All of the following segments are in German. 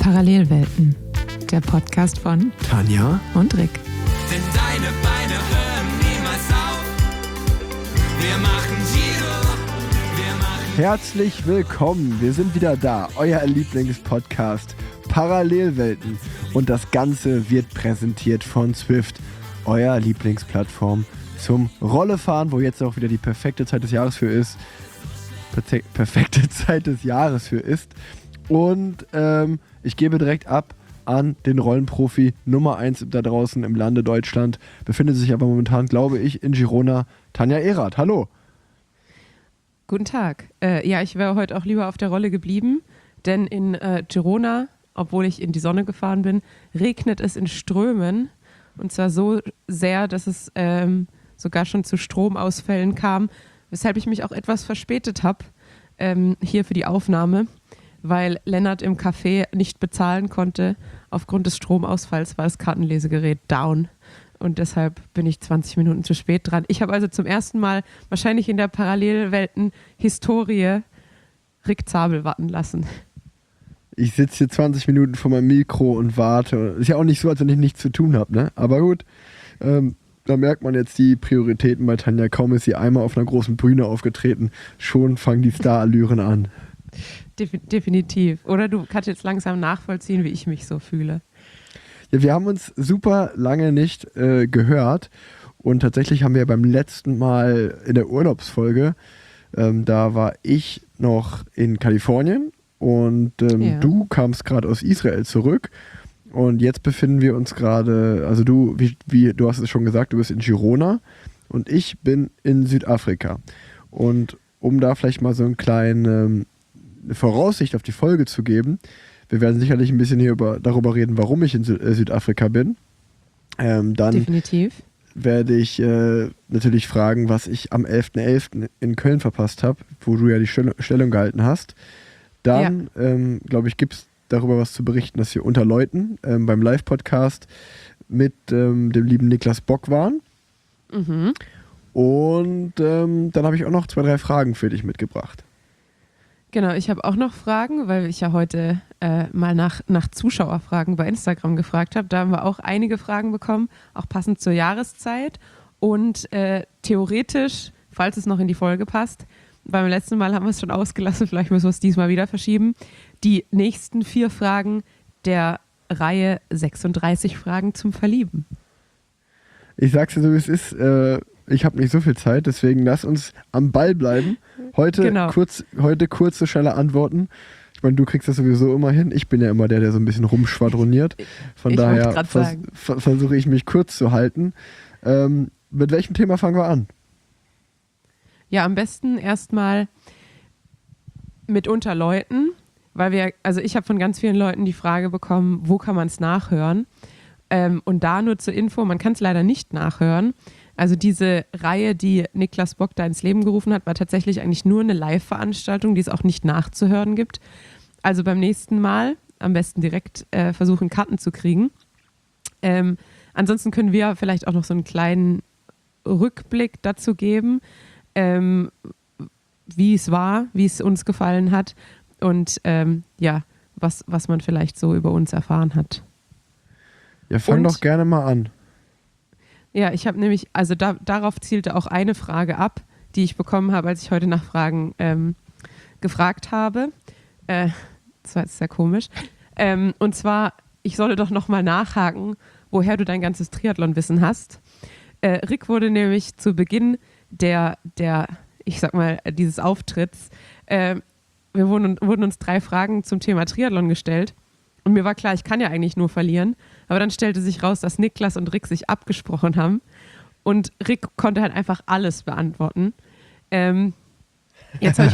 Parallelwelten, der Podcast von Tanja und Rick. Denn deine Beine hören niemals auf. Wir machen Giro, wir machen... Herzlich willkommen, wir sind wieder da, euer Lieblingspodcast Parallelwelten. Und das Ganze wird präsentiert von Zwift, euer Lieblingsplattform zum Rollefahren, wo jetzt auch wieder die perfekte Zeit des Jahres für ist. Und ich gebe direkt ab an den Rollenprofi Nummer 1 da draußen im Lande Deutschland. Befindet sich aber momentan, glaube ich, in Girona. Tanja Erath, hallo. Guten Tag. Ich wäre heute auch lieber auf der Rolle geblieben, denn in Girona, obwohl ich in die Sonne gefahren bin, regnet es in Strömen. Und zwar so sehr, dass es sogar schon zu Stromausfällen kam, weshalb ich mich auch etwas verspätet habe hier für die Aufnahme, weil Lennart im Café nicht bezahlen konnte. Aufgrund des Stromausfalls war das Kartenlesegerät down und deshalb bin ich 20 Minuten zu spät dran. Ich habe also zum ersten Mal wahrscheinlich in der Parallelwelten-Historie Rick Zabel warten lassen. Ich sitze hier 20 Minuten vor meinem Mikro und warte. Ist ja auch nicht so, als wenn ich nichts zu tun habe, ne? Aber gut, da merkt man jetzt die Prioritäten bei Tanja. Kaum ist sie einmal auf einer großen Bühne aufgetreten, schon fangen die Star-Allüren an. Definitiv. Oder du kannst jetzt langsam nachvollziehen, wie ich mich so fühle. Ja, wir haben uns super lange nicht gehört und tatsächlich haben wir beim letzten Mal in der Urlaubsfolge, da war ich noch in Kalifornien und du kamst gerade aus Israel zurück und jetzt befinden wir uns gerade, also du hast es schon gesagt, du bist in Girona und ich bin in Südafrika. Und um da vielleicht mal so einen kleinen eine Voraussicht auf die Folge zu geben. Wir werden sicherlich ein bisschen hier darüber reden, warum ich in Südafrika bin. Dann Definitiv. werde ich natürlich fragen, was ich am 11.11. in Köln verpasst habe, wo du ja die Stellung gehalten hast. Dann, glaube ich, gibt es darüber was zu berichten, dass wir unter Leuten beim Live-Podcast mit dem lieben Niklas Bock waren. Mhm. Und dann habe ich auch noch 2, 3 Fragen für dich mitgebracht. Genau, ich habe auch noch Fragen, weil ich ja heute mal nach Zuschauerfragen bei Instagram gefragt habe. Da haben wir auch einige Fragen bekommen, auch passend zur Jahreszeit. Und theoretisch, falls es noch in die Folge passt, beim letzten Mal haben wir es schon ausgelassen, vielleicht müssen wir es diesmal wieder verschieben, die nächsten 4 Fragen der Reihe 36 Fragen zum Verlieben. Ich sag's dir so, wie es ist. Ich habe nicht so viel Zeit, deswegen lass uns am Ball bleiben. Heute kurze, schnelle Antworten. Ich meine, du kriegst das sowieso immer hin. Ich bin ja immer der so ein bisschen rumschwadroniert. Von daher versuche ich mich kurz zu halten. Mit welchem Thema fangen wir an? Ja, am besten erstmal mit unter Leuten, weil ich habe von ganz vielen Leuten die Frage bekommen, wo kann man es nachhören? Und da nur zur Info, man kann es leider nicht nachhören. Also diese Reihe, die Niklas Bock da ins Leben gerufen hat, war tatsächlich eigentlich nur eine Live-Veranstaltung, die es auch nicht nachzuhören gibt. Also beim nächsten Mal am besten direkt versuchen, Karten zu kriegen. Ansonsten können wir vielleicht auch noch so einen kleinen Rückblick dazu geben, wie es war, wie es uns gefallen hat und was man vielleicht so über uns erfahren hat. Ja, fang doch gerne mal an. Ja, ich habe nämlich, also darauf zielte auch eine Frage ab, die ich bekommen habe, als ich heute nach Fragen gefragt habe. Das war jetzt sehr komisch. Und zwar, ich solle doch nochmal nachhaken, woher du dein ganzes Triathlon-Wissen hast. Rick wurde nämlich zu Beginn dieses Auftritts, wurden uns 3 Fragen zum Thema Triathlon gestellt. Und mir war klar, ich kann ja eigentlich nur verlieren. Aber dann stellte sich raus, dass Niklas und Rick sich abgesprochen haben. Und Rick konnte halt einfach alles beantworten. Jetzt habe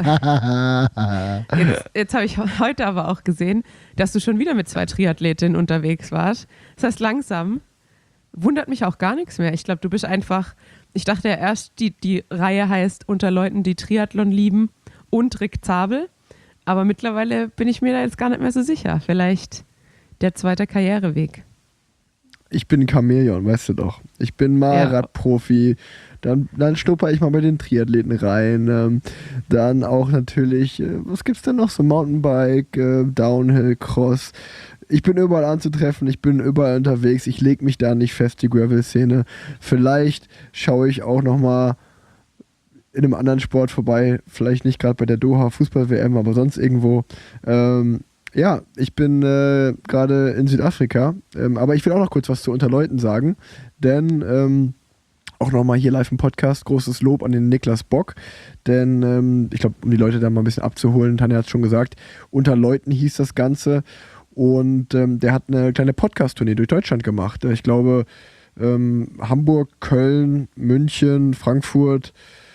ich heute aber auch gesehen, dass du schon wieder mit 2 Triathletinnen unterwegs warst. Das heißt, langsam wundert mich auch gar nichts mehr. Ich glaube, du bist einfach, ich dachte ja erst, die Reihe heißt Unter Leuten, die Triathlon lieben und Rick Zabel. Aber mittlerweile bin ich mir da jetzt gar nicht mehr so sicher. Vielleicht der zweite Karriereweg. ich bin ein Chamäleon, weißt du doch. Ich bin mal Ja. Radprofi, dann schnupper ich mal bei den Triathleten rein. Dann auch natürlich, was gibt's denn noch? So Mountainbike, Downhill, Cross. Ich bin überall anzutreffen, ich bin überall unterwegs, ich lege mich da nicht fest, die Gravel-Szene. Vielleicht schaue ich auch nochmal in einem anderen Sport vorbei, vielleicht nicht gerade bei der Doha Fußball-WM, aber sonst irgendwo. Ja, ich bin gerade in Südafrika, aber ich will auch noch kurz was zu Unterleuten sagen, denn auch nochmal hier live im Podcast, großes Lob an den Niklas Bock, denn ich glaube, um die Leute da mal ein bisschen abzuholen, Tanja hat es schon gesagt, Unterleuten hieß das Ganze und der hat eine kleine Podcast-Tournee durch Deutschland gemacht. Ich glaube, Hamburg, Köln, München, Frankfurt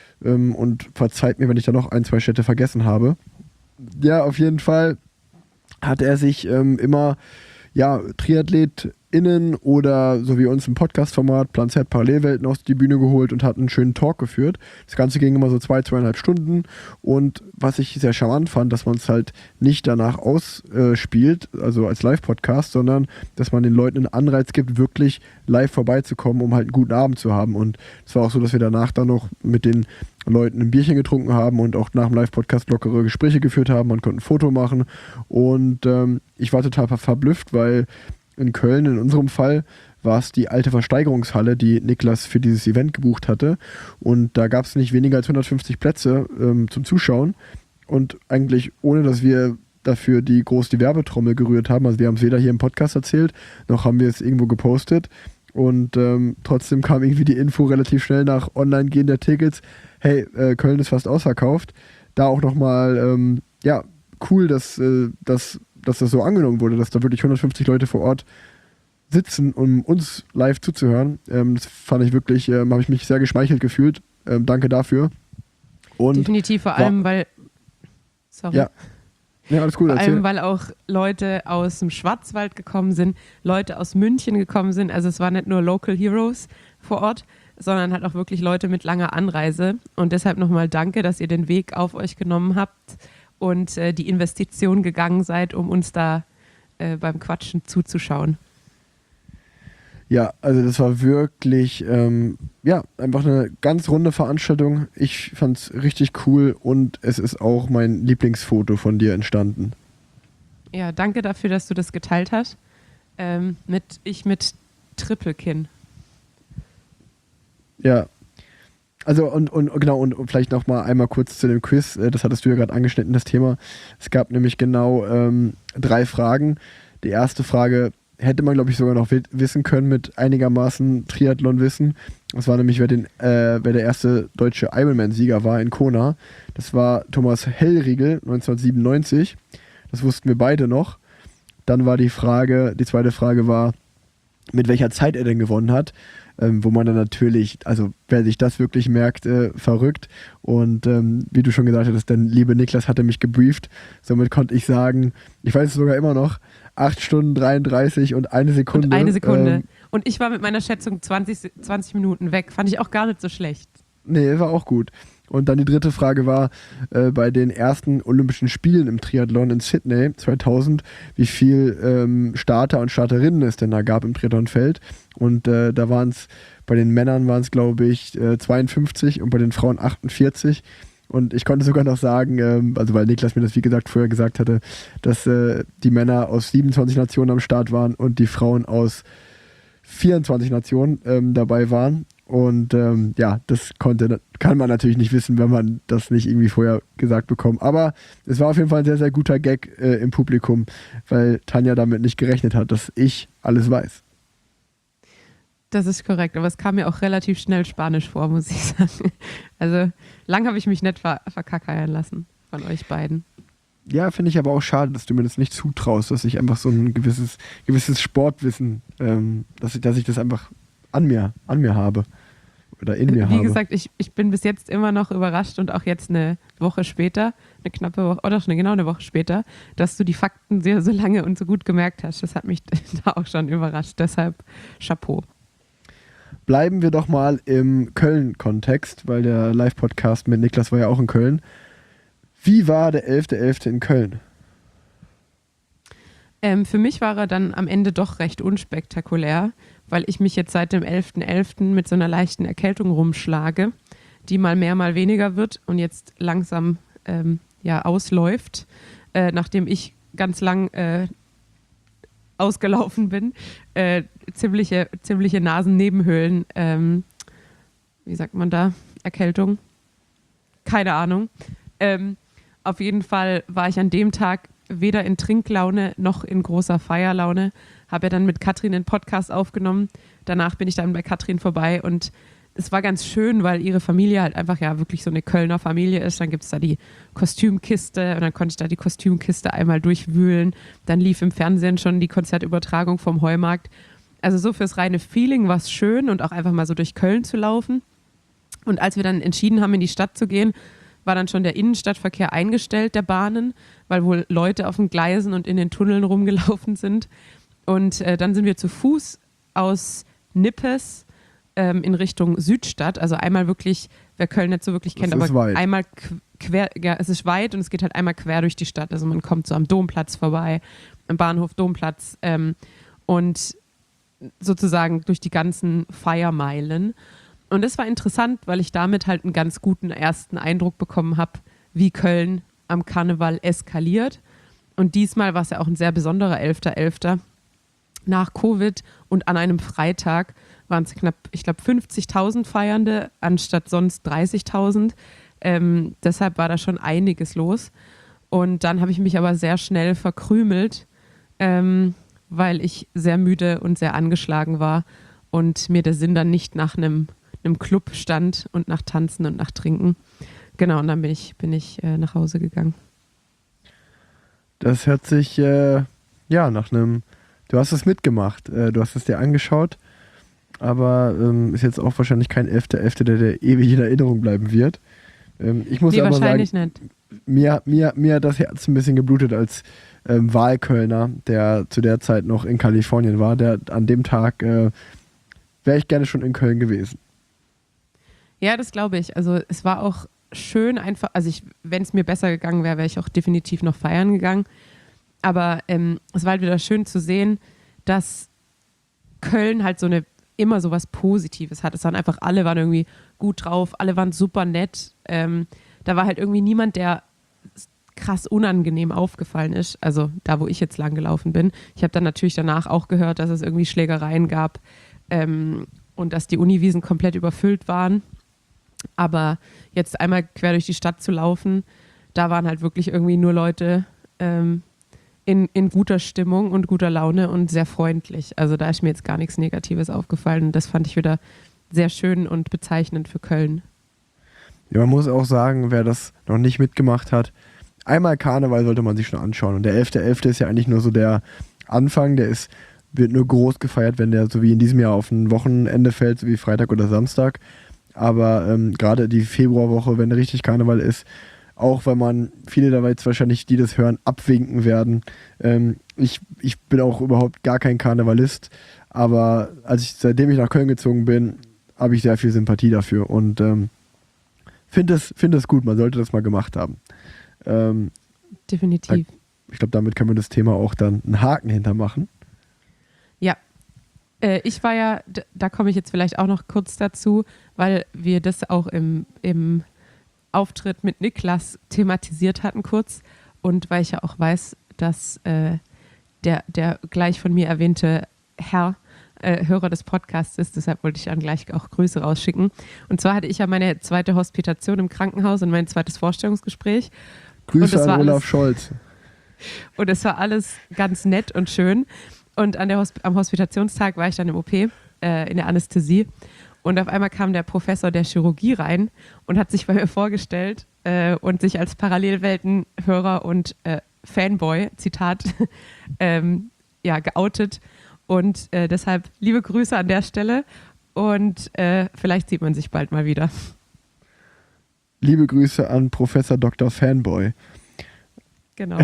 und verzeiht mir, wenn ich da noch 1, 2 Städte vergessen habe. Ja, auf jeden Fall hat er sich immer TriathletInnen oder so wie uns im Podcast-Format Plan Z Parallelwelten aus die Bühne geholt und hat einen schönen Talk geführt. Das Ganze ging immer so 2,5 Stunden und was ich sehr charmant fand, dass man es halt nicht danach ausspielt, also als Live-Podcast, sondern dass man den Leuten einen Anreiz gibt, wirklich live vorbeizukommen, um halt einen guten Abend zu haben. Und es war auch so, dass wir danach dann noch mit den Leuten ein Bierchen getrunken haben und auch nach dem Live-Podcast lockere Gespräche geführt haben. Man konnte ein Foto machen und ich war total verblüfft, weil in Köln, in unserem Fall, war es die alte Versteigerungshalle, die Niklas für dieses Event gebucht hatte. Und da gab es nicht weniger als 150 Plätze zum Zuschauen. Und eigentlich ohne, dass wir dafür die Werbetrommel gerührt haben. Also wir haben es weder hier im Podcast erzählt, noch haben wir es irgendwo gepostet. Und trotzdem kam irgendwie die Info relativ schnell nach Online-Gehen der Tickets. Hey, Köln ist fast ausverkauft. Da auch nochmal, cool, dass das so angenommen wurde, dass da wirklich 150 Leute vor Ort sitzen, um uns live zuzuhören. Das fand ich wirklich, habe ich mich sehr geschmeichelt gefühlt. Danke dafür. Und definitiv, vor allem, weil... Sorry. Ja, alles gut. Vor Erzähl. allem, weil auch Leute aus dem Schwarzwald gekommen sind, Leute aus München gekommen sind. Also es waren nicht nur Local Heroes vor Ort, sondern halt auch wirklich Leute mit langer Anreise. Und deshalb nochmal danke, dass ihr den Weg auf euch genommen habt und die Investition gegangen seid, um uns da beim Quatschen zuzuschauen. Ja, also das war wirklich, einfach eine ganz runde Veranstaltung. Ich fand es richtig cool und es ist auch mein Lieblingsfoto von dir entstanden. Ja, danke dafür, dass du das geteilt hast. Mit Triple-Kinn. Ja. Also und vielleicht noch mal einmal kurz zu dem Quiz, das hattest du ja gerade angeschnitten, das Thema. Es gab nämlich genau 3 Fragen. Die erste Frage hätte man, glaube ich, sogar noch wissen können mit einigermaßen Triathlon-Wissen. Das war nämlich, wer der erste deutsche Ironman-Sieger war in Kona. Das war Thomas Hellriegel 1997. Das wussten wir beide noch. Dann war die zweite Frage war, mit welcher Zeit er denn gewonnen hat. Wo man dann natürlich, also wer sich das wirklich merkt, verrückt. Und wie du schon gesagt hattest, der liebe Niklas hatte mich gebrieft. Somit konnte ich sagen, ich weiß es sogar immer noch, 8 Stunden 33 und 1 Sekunde. Und 1 Sekunde. Und ich war mit meiner Schätzung 20 Minuten weg. Fand ich auch gar nicht so schlecht. Nee, war auch gut. Und dann die dritte Frage war, bei den ersten Olympischen Spielen im Triathlon in Sydney 2000, wie viel Starter und Starterinnen es denn da gab im Triathlonfeld. Und da waren es, bei den Männern waren es, glaube ich, 52 und bei den Frauen 48. Und ich konnte sogar noch sagen, also weil Niklas mir das wie gesagt vorher gesagt hatte, dass die Männer aus 27 Nationen am Start waren und die Frauen aus 24 Nationen dabei waren. Und das kann man natürlich nicht wissen, wenn man das nicht irgendwie vorher gesagt bekommt. Aber es war auf jeden Fall ein sehr, sehr guter Gag im Publikum, weil Tanja damit nicht gerechnet hat, dass ich alles weiß. Das ist korrekt, aber es kam mir auch relativ schnell Spanisch vor, muss ich sagen. Also lang habe ich mich nicht verkackeiern lassen von euch beiden. Ja, finde ich aber auch schade, dass du mir das nicht zutraust, dass ich einfach so ein gewisses Sportwissen, dass ich das einfach an mir habe oder in mir habe. Wie gesagt, ich bin bis jetzt immer noch überrascht und auch jetzt eine Woche später, eine Woche später, dass du die Fakten so lange und so gut gemerkt hast. Das hat mich da auch schon überrascht. Deshalb Chapeau. Bleiben wir doch mal im Köln-Kontext, weil der Live-Podcast mit Niklas war ja auch in Köln. Wie war der 11.11. in Köln? Für mich war er dann am Ende doch recht unspektakulär, weil ich mich jetzt seit dem 11.11. mit so einer leichten Erkältung rumschlage, die mal mehr, mal weniger wird und jetzt langsam ausläuft, nachdem ich ganz lang ausgelaufen bin. Ziemliche Nasennebenhöhlen, wie sagt man da? Erkältung? Keine Ahnung. Auf jeden Fall war ich an dem Tag weder in Trinklaune noch in großer Feierlaune. Habe ja dann mit Katrin einen Podcast aufgenommen. Danach bin ich dann bei Katrin vorbei und es war ganz schön, weil ihre Familie halt einfach ja wirklich so eine Kölner Familie ist. Dann gibt es da die Kostümkiste und dann konnte ich da die Kostümkiste einmal durchwühlen. Dann lief im Fernsehen schon die Konzertübertragung vom Heumarkt. Also so fürs reine Feeling war es schön und auch einfach mal so durch Köln zu laufen. Und als wir dann entschieden haben, in die Stadt zu gehen, war dann schon der Innenstadtverkehr eingestellt, der Bahnen, weil wohl Leute auf den Gleisen und in den Tunneln rumgelaufen sind. Und dann sind wir zu Fuß aus Nippes in Richtung Südstadt. Also einmal wirklich, wer Köln nicht so wirklich kennt, aber weit. Einmal quer, ja, es ist weit und es geht halt einmal quer durch die Stadt. Also man kommt so am Domplatz vorbei, am Bahnhof Domplatz und sozusagen durch die ganzen Feiermeilen. Und das war interessant, weil ich damit halt einen ganz guten ersten Eindruck bekommen habe, wie Köln am Karneval eskaliert. Und diesmal war es ja auch ein sehr besonderer 11.11. Nach Covid und an einem Freitag waren es knapp, ich glaube, 50.000 Feiernde anstatt sonst 30.000. Deshalb war da schon einiges los. Und dann habe ich mich aber sehr schnell verkrümelt, weil ich sehr müde und sehr angeschlagen war und mir der Sinn dann nicht nach einem Club stand und nach Tanzen und nach Trinken. Genau, und dann bin ich nach Hause gegangen. Das hört sich nach einem... Du hast es mitgemacht, du hast es dir angeschaut, aber ist jetzt auch wahrscheinlich kein 11.11., der ewig in Erinnerung bleiben wird. Ich muss aber wahrscheinlich sagen, nicht. mir hat das Herz ein bisschen geblutet als Wahlkölner, der zu der Zeit noch in Kalifornien war. An dem Tag wäre ich gerne schon in Köln gewesen. Ja, das glaube ich. Also es war auch schön einfach, also wenn es mir besser gegangen wäre, wäre ich auch definitiv noch feiern gegangen. Aber es war halt wieder schön zu sehen, dass Köln halt immer so was Positives hat. Es waren einfach, alle waren irgendwie gut drauf, alle waren super nett. Da war halt irgendwie niemand, der krass unangenehm aufgefallen ist. Also da, wo ich jetzt lang gelaufen bin. Ich habe dann natürlich danach auch gehört, dass es irgendwie Schlägereien gab und dass die Uniwiesen komplett überfüllt waren. Aber jetzt einmal quer durch die Stadt zu laufen, da waren halt wirklich irgendwie nur Leute in guter Stimmung und guter Laune und sehr freundlich. Also da ist mir jetzt gar nichts Negatives aufgefallen. Und das fand ich wieder sehr schön und bezeichnend für Köln. Ja, man muss auch sagen, wer das noch nicht mitgemacht hat, einmal Karneval sollte man sich schon anschauen. Und der 11.11. ist ja eigentlich nur so der Anfang, wird nur groß gefeiert, wenn der so wie in diesem Jahr auf ein Wochenende fällt, so wie Freitag oder Samstag. Aber gerade die Februarwoche, wenn richtig Karneval ist, auch weil man viele dabei jetzt wahrscheinlich, die das hören, abwinken werden. Ich bin auch überhaupt gar kein Karnevalist, aber seitdem ich nach Köln gezogen bin, habe ich sehr viel Sympathie dafür und finde es gut, man sollte das mal gemacht haben. Definitiv. Ich glaube, damit können wir das Thema auch dann einen Haken hintermachen. Ja. Ich war ja, da komme ich jetzt vielleicht auch noch kurz dazu, weil wir das auch im Auftritt mit Niklas thematisiert hatten kurz und weil ich ja auch weiß, dass der gleich von mir erwähnte Herr Hörer des Podcasts ist, deshalb wollte ich dann gleich auch Grüße rausschicken. Und zwar hatte ich ja meine zweite Hospitation im Krankenhaus und mein zweites Vorstellungsgespräch. Grüße an Olaf Scholz. Und es war alles ganz nett und schön. Und am Hospitationstag war ich dann im OP, in der Anästhesie. Und auf einmal kam der Professor der Chirurgie rein und hat sich bei mir vorgestellt und sich als Parallelweltenhörer und Fanboy, Zitat, geoutet. Und deshalb liebe Grüße an der Stelle und vielleicht sieht man sich bald mal wieder. Liebe Grüße an Professor Dr. Fanboy. Genau.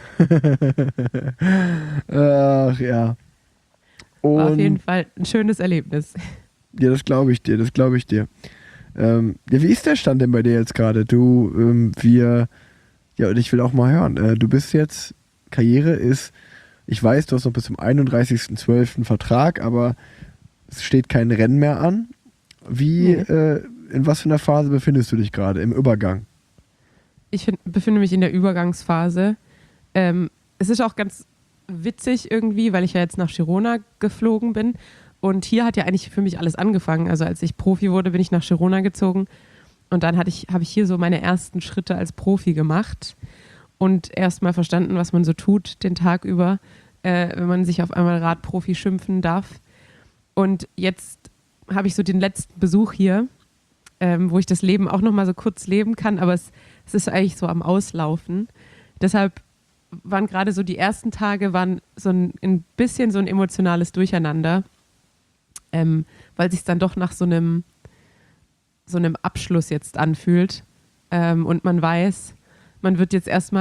Ach ja. Und war auf jeden Fall ein schönes Erlebnis. Ja, das glaube ich dir. Wie ist der Stand denn bei dir jetzt gerade? Und ich will auch mal hören. Du bist jetzt, Karriere ist, ich weiß, du hast noch bis zum 31.12. Vertrag, aber es steht kein Rennen mehr an. In was für einer Phase befindest du dich gerade? Im Übergang? Ich befinde mich in der Übergangsphase. Es ist auch ganz witzig irgendwie, weil ich ja jetzt nach Girona geflogen bin. Und hier hat ja eigentlich für mich alles angefangen. Also als ich Profi wurde, bin ich nach Girona gezogen. Und dann habe ich hier so meine ersten Schritte als Profi gemacht und erst mal verstanden, was man so tut den Tag über, wenn man sich auf einmal Radprofi schimpfen darf. Und jetzt habe ich so den letzten Besuch hier, wo ich das Leben auch noch mal so kurz leben kann, aber es ist eigentlich so am Auslaufen. Deshalb waren gerade so die ersten Tage waren so ein bisschen so ein emotionales Durcheinander, weil es sich dann doch nach so einem Abschluss jetzt anfühlt. Und man weiß, man wird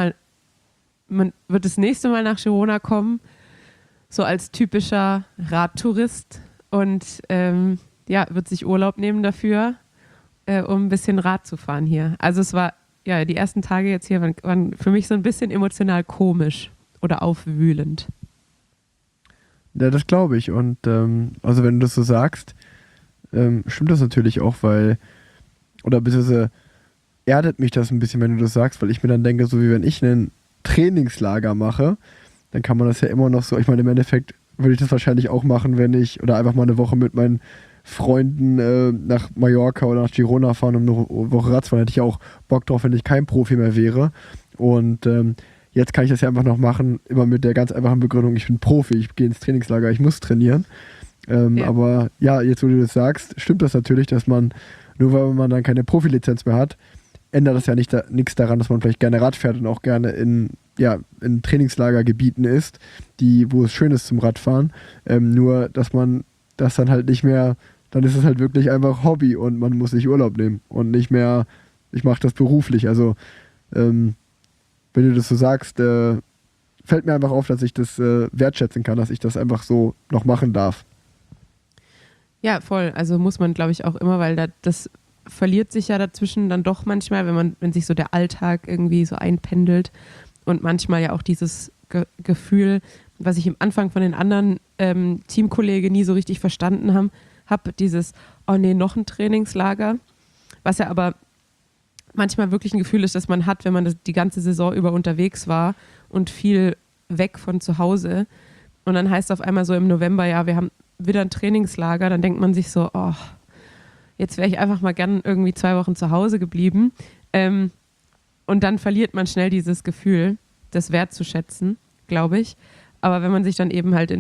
das nächste Mal nach Girona kommen, so als typischer Radtourist und wird sich Urlaub nehmen dafür, um ein bisschen Rad zu fahren hier. Also es war, ja, die ersten Tage jetzt hier waren für mich so ein bisschen emotional komisch oder aufwühlend. Ja, das glaube ich. Und also wenn du das so sagst, stimmt das natürlich auch, oder beziehungsweise erdet mich das ein bisschen, wenn du das sagst, weil ich mir dann denke, so wie wenn ich ein Trainingslager mache, dann kann man das ja immer noch so, ich meine, im Endeffekt würde ich das wahrscheinlich auch machen, oder einfach mal eine Woche mit meinen Freunden nach Mallorca oder nach Girona fahren, um eine Woche Rad zu fahren, hätte ich ja auch Bock drauf, wenn ich kein Profi mehr wäre. Und jetzt kann ich das ja einfach noch machen, immer mit der ganz einfachen Begründung, ich bin Profi, ich gehe ins Trainingslager, ich muss trainieren. Aber ja, jetzt wo du das sagst, stimmt das natürlich, dass man, nur weil man dann keine Profilizenz mehr hat, ändert das ja nichts daran, dass man vielleicht gerne Rad fährt und auch gerne in Trainingslagergebieten ist, wo es schön ist zum Radfahren. Nur, dass man das dann halt nicht mehr, dann ist es halt wirklich einfach Hobby und man muss sich Urlaub nehmen und nicht mehr, ich mache das beruflich. Also, wenn du das so sagst, fällt mir einfach auf, dass ich das wertschätzen kann, dass ich das einfach so noch machen darf. Ja, voll. Also muss man, glaube ich, auch immer, weil das verliert sich ja dazwischen dann doch manchmal, wenn sich so der Alltag irgendwie so einpendelt und manchmal ja auch dieses Gefühl, was ich im Anfang von den anderen Teamkollegen nie so richtig verstanden habe, dieses, oh nee, noch ein Trainingslager, was ja aber manchmal wirklich ein Gefühl ist, das man hat, wenn man die ganze Saison über unterwegs war und viel weg von zu Hause und dann heißt es auf einmal so im November, ja, wir haben wieder ein Trainingslager, dann denkt man sich so, oh, jetzt wäre ich einfach mal gern irgendwie 2 Wochen zu Hause geblieben. Und dann verliert man schnell dieses Gefühl, das wertzuschätzen, glaube ich. Aber wenn man sich dann eben halt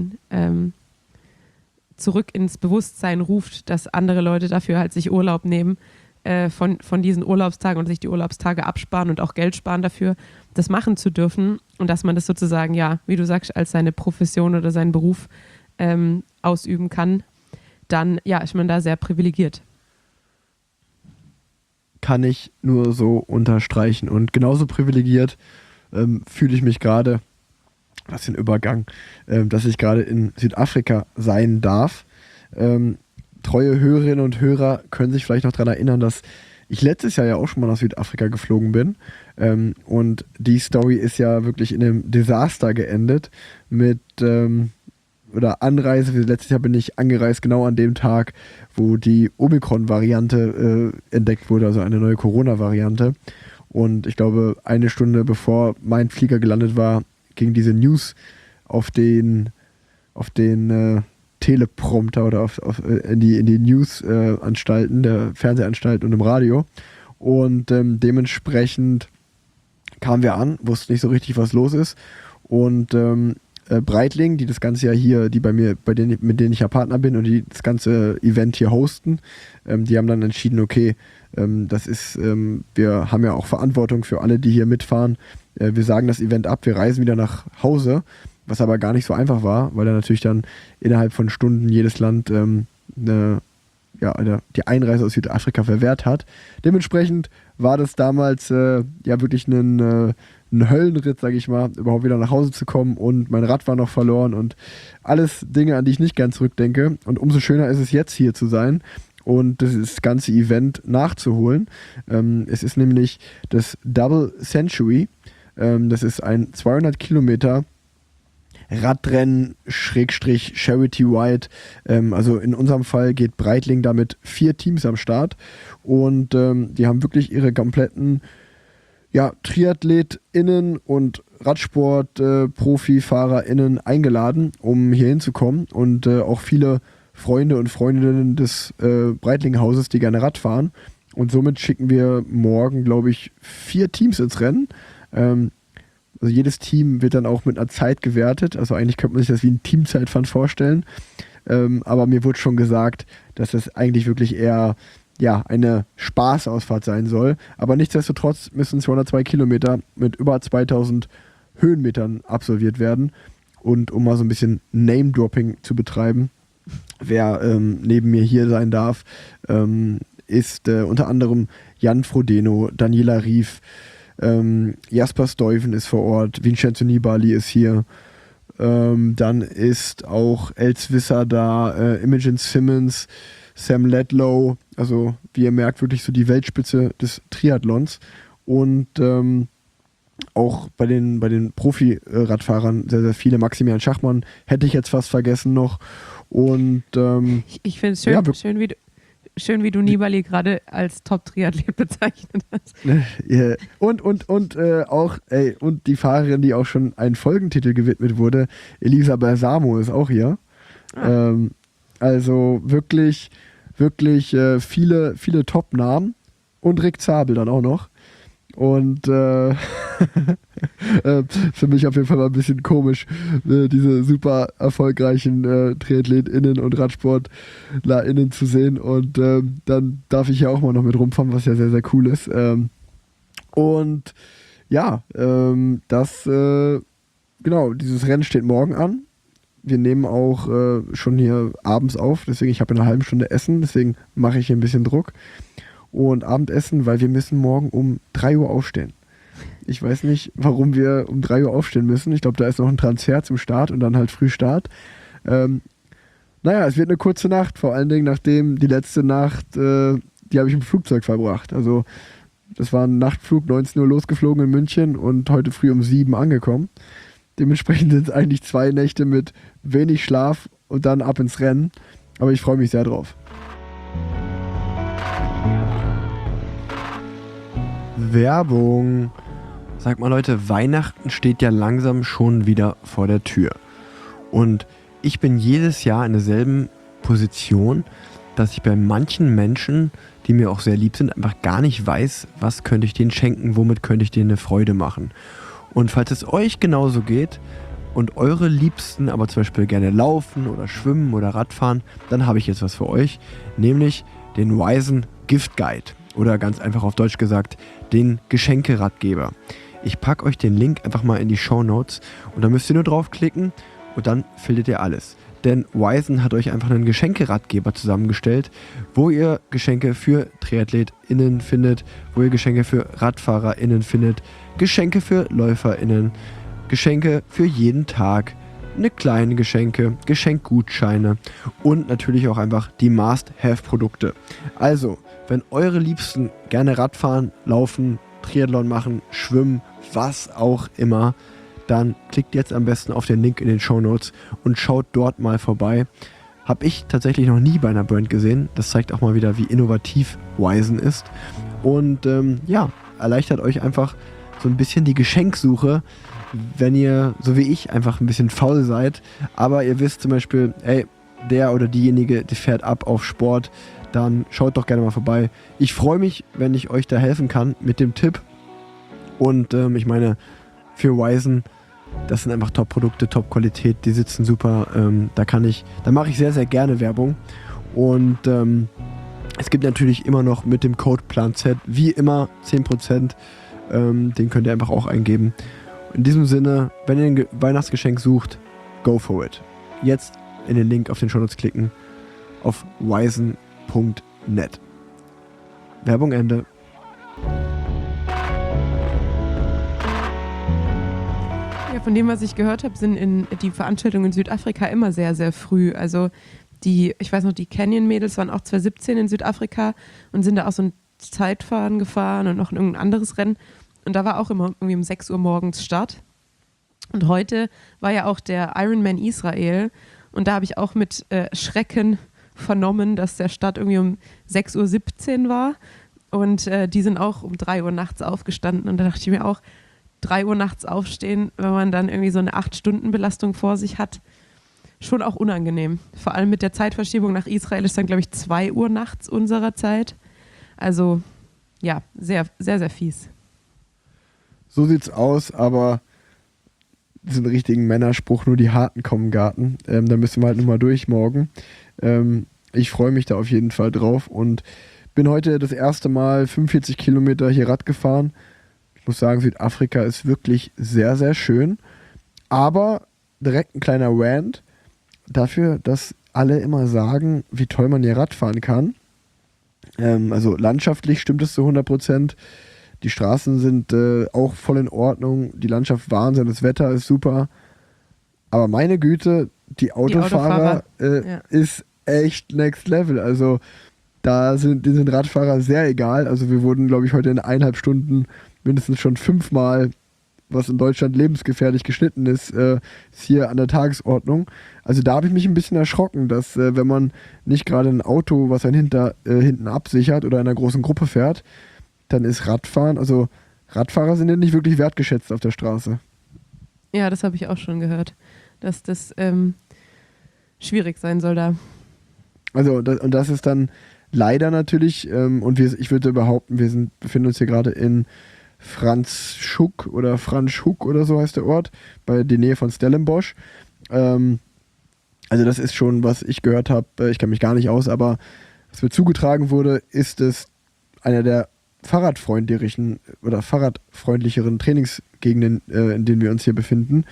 zurück ins Bewusstsein ruft, dass andere Leute dafür halt sich Urlaub nehmen von diesen Urlaubstagen und sich die Urlaubstage absparen und auch Geld sparen dafür, das machen zu dürfen und dass man das sozusagen, ja, wie du sagst, als seine Profession oder seinen Beruf ausüben kann, dann ja, ist man da sehr privilegiert. Kann ich nur so unterstreichen. Und genauso privilegiert fühle ich mich gerade, was für ein Übergang, dass ich gerade in Südafrika sein darf. Treue Hörerinnen und Hörer können sich vielleicht noch daran erinnern, dass ich letztes Jahr ja auch schon mal nach Südafrika geflogen bin. Und die Story ist ja wirklich in einem Desaster geendet mit Anreise. Letztes Jahr bin ich angereist, genau an dem Tag, wo die Omikron-Variante entdeckt wurde, also eine neue Corona-Variante. Und ich glaube, 1 Stunde bevor mein Flieger gelandet war, ging diese News auf den Teleprompter oder in die News-Anstalten, der Fernsehanstalten und im Radio. Und dementsprechend kamen wir an, wussten nicht so richtig, was los ist. Und Breitling, die das ganze ja hier, mit denen ich ja Partner bin und die das ganze Event hier hosten, die haben dann entschieden, okay, wir haben ja auch Verantwortung für alle, die hier mitfahren. Wir sagen das Event ab, wir reisen wieder nach Hause, was aber gar nicht so einfach war, weil dann natürlich dann innerhalb von Stunden jedes Land die Einreise aus Südafrika verwehrt hat. Dementsprechend war das damals wirklich ein Höllenritt, sage ich mal, überhaupt wieder nach Hause zu kommen und mein Rad war noch verloren und alles Dinge, an die ich nicht gern zurückdenke. Und umso schöner ist es jetzt hier zu sein und das ganze Event nachzuholen. Es ist nämlich das Double Century. Das ist ein 200 Kilometer Radrennen Charity Ride. Also in unserem Fall geht Breitling da mit 4 Teams am Start und die haben wirklich ihre kompletten TriathletInnen und Radsport-ProfifahrerInnen eingeladen, um hier hinzukommen und auch viele Freunde und Freundinnen des Breitling-Hauses, die gerne Rad fahren. Und somit schicken wir morgen, glaube ich, 4 Teams ins Rennen. Also jedes Team wird dann auch mit einer Zeit gewertet. Also eigentlich könnte man sich das wie ein Teamzeitfahren vorstellen. Aber mir wurde schon gesagt, dass das eigentlich wirklich eher eine Spaßausfahrt sein soll. Aber nichtsdestotrotz müssen 202 Kilometer mit über 2000 Höhenmetern absolviert werden. Und um mal so ein bisschen Name-Dropping zu betreiben, wer neben mir hier sein darf, ist unter anderem Jan Frodeno, Daniela Rief, Jasper Stuyven ist vor Ort, Vincenzo Nibali ist hier, dann ist auch Els Visser da, Imogen Simmons, Sam Ledlow, also wie ihr merkt, wirklich so die Weltspitze des Triathlons und auch bei den Profi-Radfahrern sehr, sehr viele. Maximilian Schachmann hätte ich jetzt fast vergessen noch und ich finde es schön, wie du Nibali gerade als Top-Triathlet bezeichnet hast. Und die Fahrerin, die auch schon einen Folgentitel gewidmet wurde, Elisa Balsamo ist auch hier. Also wirklich, wirklich viele, viele Top-Namen und Rick Zabel dann auch noch. Und für mich auf jeden Fall mal ein bisschen komisch, diese super erfolgreichen TriathletInnen und RadsportlerInnen zu sehen. Und dann darf ich ja auch mal noch mit rumfahren, was ja sehr, sehr cool ist. Dieses Rennen steht morgen an. Wir nehmen auch schon hier abends auf, deswegen ich habe in einer halben Stunde Essen, deswegen mache ich hier ein bisschen Druck. Und Abendessen, weil wir müssen morgen um 3 Uhr aufstehen. Ich weiß nicht, warum wir um 3 Uhr aufstehen müssen. Ich glaube, da ist noch ein Transfer zum Start und dann halt Frühstart. Es wird eine kurze Nacht, vor allen Dingen nachdem die letzte Nacht, die habe ich im Flugzeug verbracht. Also das war ein Nachtflug, 19 Uhr losgeflogen in München und heute früh um 7 angekommen. Dementsprechend sind es eigentlich 2 Nächte mit wenig Schlaf und dann ab ins Rennen. Aber ich freue mich sehr drauf. Werbung. Sag mal Leute, Weihnachten steht ja langsam schon wieder vor der Tür. Und ich bin jedes Jahr in derselben Position, dass ich bei manchen Menschen, die mir auch sehr lieb sind, einfach gar nicht weiß, was könnte ich denen schenken, womit könnte ich denen eine Freude machen. Und falls es euch genauso geht und eure Liebsten aber zum Beispiel gerne laufen oder schwimmen oder Radfahren, dann habe ich jetzt was für euch, nämlich den Wizen Gift Guide. Oder ganz einfach auf Deutsch gesagt, den Geschenkeratgeber. Ich packe euch den Link einfach mal in die Shownotes und da müsst ihr nur draufklicken und dann findet ihr alles. Denn Wizen hat euch einfach einen Geschenkeratgeber zusammengestellt, wo ihr Geschenke für TriathletInnen findet, wo ihr Geschenke für RadfahrerInnen findet, Geschenke für LäuferInnen, Geschenke für jeden Tag, eine kleine Geschenke, Geschenkgutscheine und natürlich auch einfach die Must-Have-Produkte. Also, wenn eure Liebsten gerne Radfahren, laufen, Triathlon machen, schwimmen, was auch immer, dann klickt jetzt am besten auf den Link in den Shownotes und schaut dort mal vorbei. Habe ich tatsächlich noch nie bei einer Brand gesehen. Das zeigt auch mal wieder, wie innovativ Wizen ist. Und erleichtert euch einfach so ein bisschen die Geschenksuche, wenn ihr, so wie ich, einfach ein bisschen faul seid. Aber ihr wisst zum Beispiel, der oder diejenige, die fährt ab auf Sport, dann schaut doch gerne mal vorbei. Ich freue mich, wenn ich euch da helfen kann mit dem Tipp. Und ich meine, für Wizen, das sind einfach Top-Produkte, Top-Qualität, die sitzen super. Da mache ich sehr, sehr gerne Werbung. Und es gibt natürlich immer noch mit dem Code PLANZ, wie immer, 10%. Den könnt ihr einfach auch eingeben. In diesem Sinne, wenn ihr ein Weihnachtsgeschenk sucht, go for it. Jetzt in den Link auf den Shownotes klicken auf wizen.net. Werbung Ende. Ja, von dem, was ich gehört habe, sind die Veranstaltungen in Südafrika immer sehr, sehr früh. Also ich weiß noch, die Canyon-Mädels waren auch 2017 in Südafrika und sind da auch so ein Zeitfahren gefahren und noch irgendein anderes Rennen. Und da war auch immer irgendwie um 6 Uhr morgens Start. Und heute war ja auch der Ironman Israel und da habe ich auch mit Schrecken vernommen, dass der Start irgendwie um 6:17 Uhr war und die sind auch um 3 Uhr nachts aufgestanden und da dachte ich mir auch, 3 Uhr nachts aufstehen, wenn man dann irgendwie so eine 8-Stunden-Belastung vor sich hat, schon auch unangenehm. Vor allem mit der Zeitverschiebung nach Israel ist dann, glaube ich, 2 Uhr nachts unserer Zeit. Also ja, sehr, sehr, sehr fies. So sieht's aus, aber diesen richtigen Männerspruch, nur die Harten kommen Garten. Da müssen wir halt nochmal durch morgen. Ich freue mich da auf jeden Fall drauf und bin heute das erste Mal 45 Kilometer hier Rad gefahren. Ich muss sagen, Südafrika ist wirklich sehr, sehr schön. Aber direkt ein kleiner Rant dafür, dass alle immer sagen, wie toll man hier Rad fahren kann. Also landschaftlich stimmt es zu 100%. Die Straßen sind auch voll in Ordnung. Die Landschaft Wahnsinn, das Wetter ist super. Aber meine Güte, die Autofahrer ja. ist echt next level. Also da sind Radfahrer sehr egal. Also wir wurden, glaube ich, heute in 1,5 Stunden mindestens schon 5-mal, was in Deutschland lebensgefährlich geschnitten ist, ist hier an der Tagesordnung. Also da habe ich mich ein bisschen erschrocken, dass wenn man nicht gerade ein Auto, was einen hinten absichert oder in einer großen Gruppe fährt, dann ist Radfahren, also Radfahrer sind ja nicht wirklich wertgeschätzt auf der Straße. Ja, das habe ich auch schon gehört, dass das schwierig sein soll da. Also und das ist dann leider natürlich, und ich würde behaupten, wir befinden uns hier gerade in Franschhoek oder so heißt der Ort, bei der Nähe von Stellenbosch. Also das ist schon, was ich gehört habe, ich kenne mich gar nicht aus, aber was mir zugetragen wurde, ist es einer der fahrradfreundlicheren Trainingsgegenden, in denen wir uns hier befinden.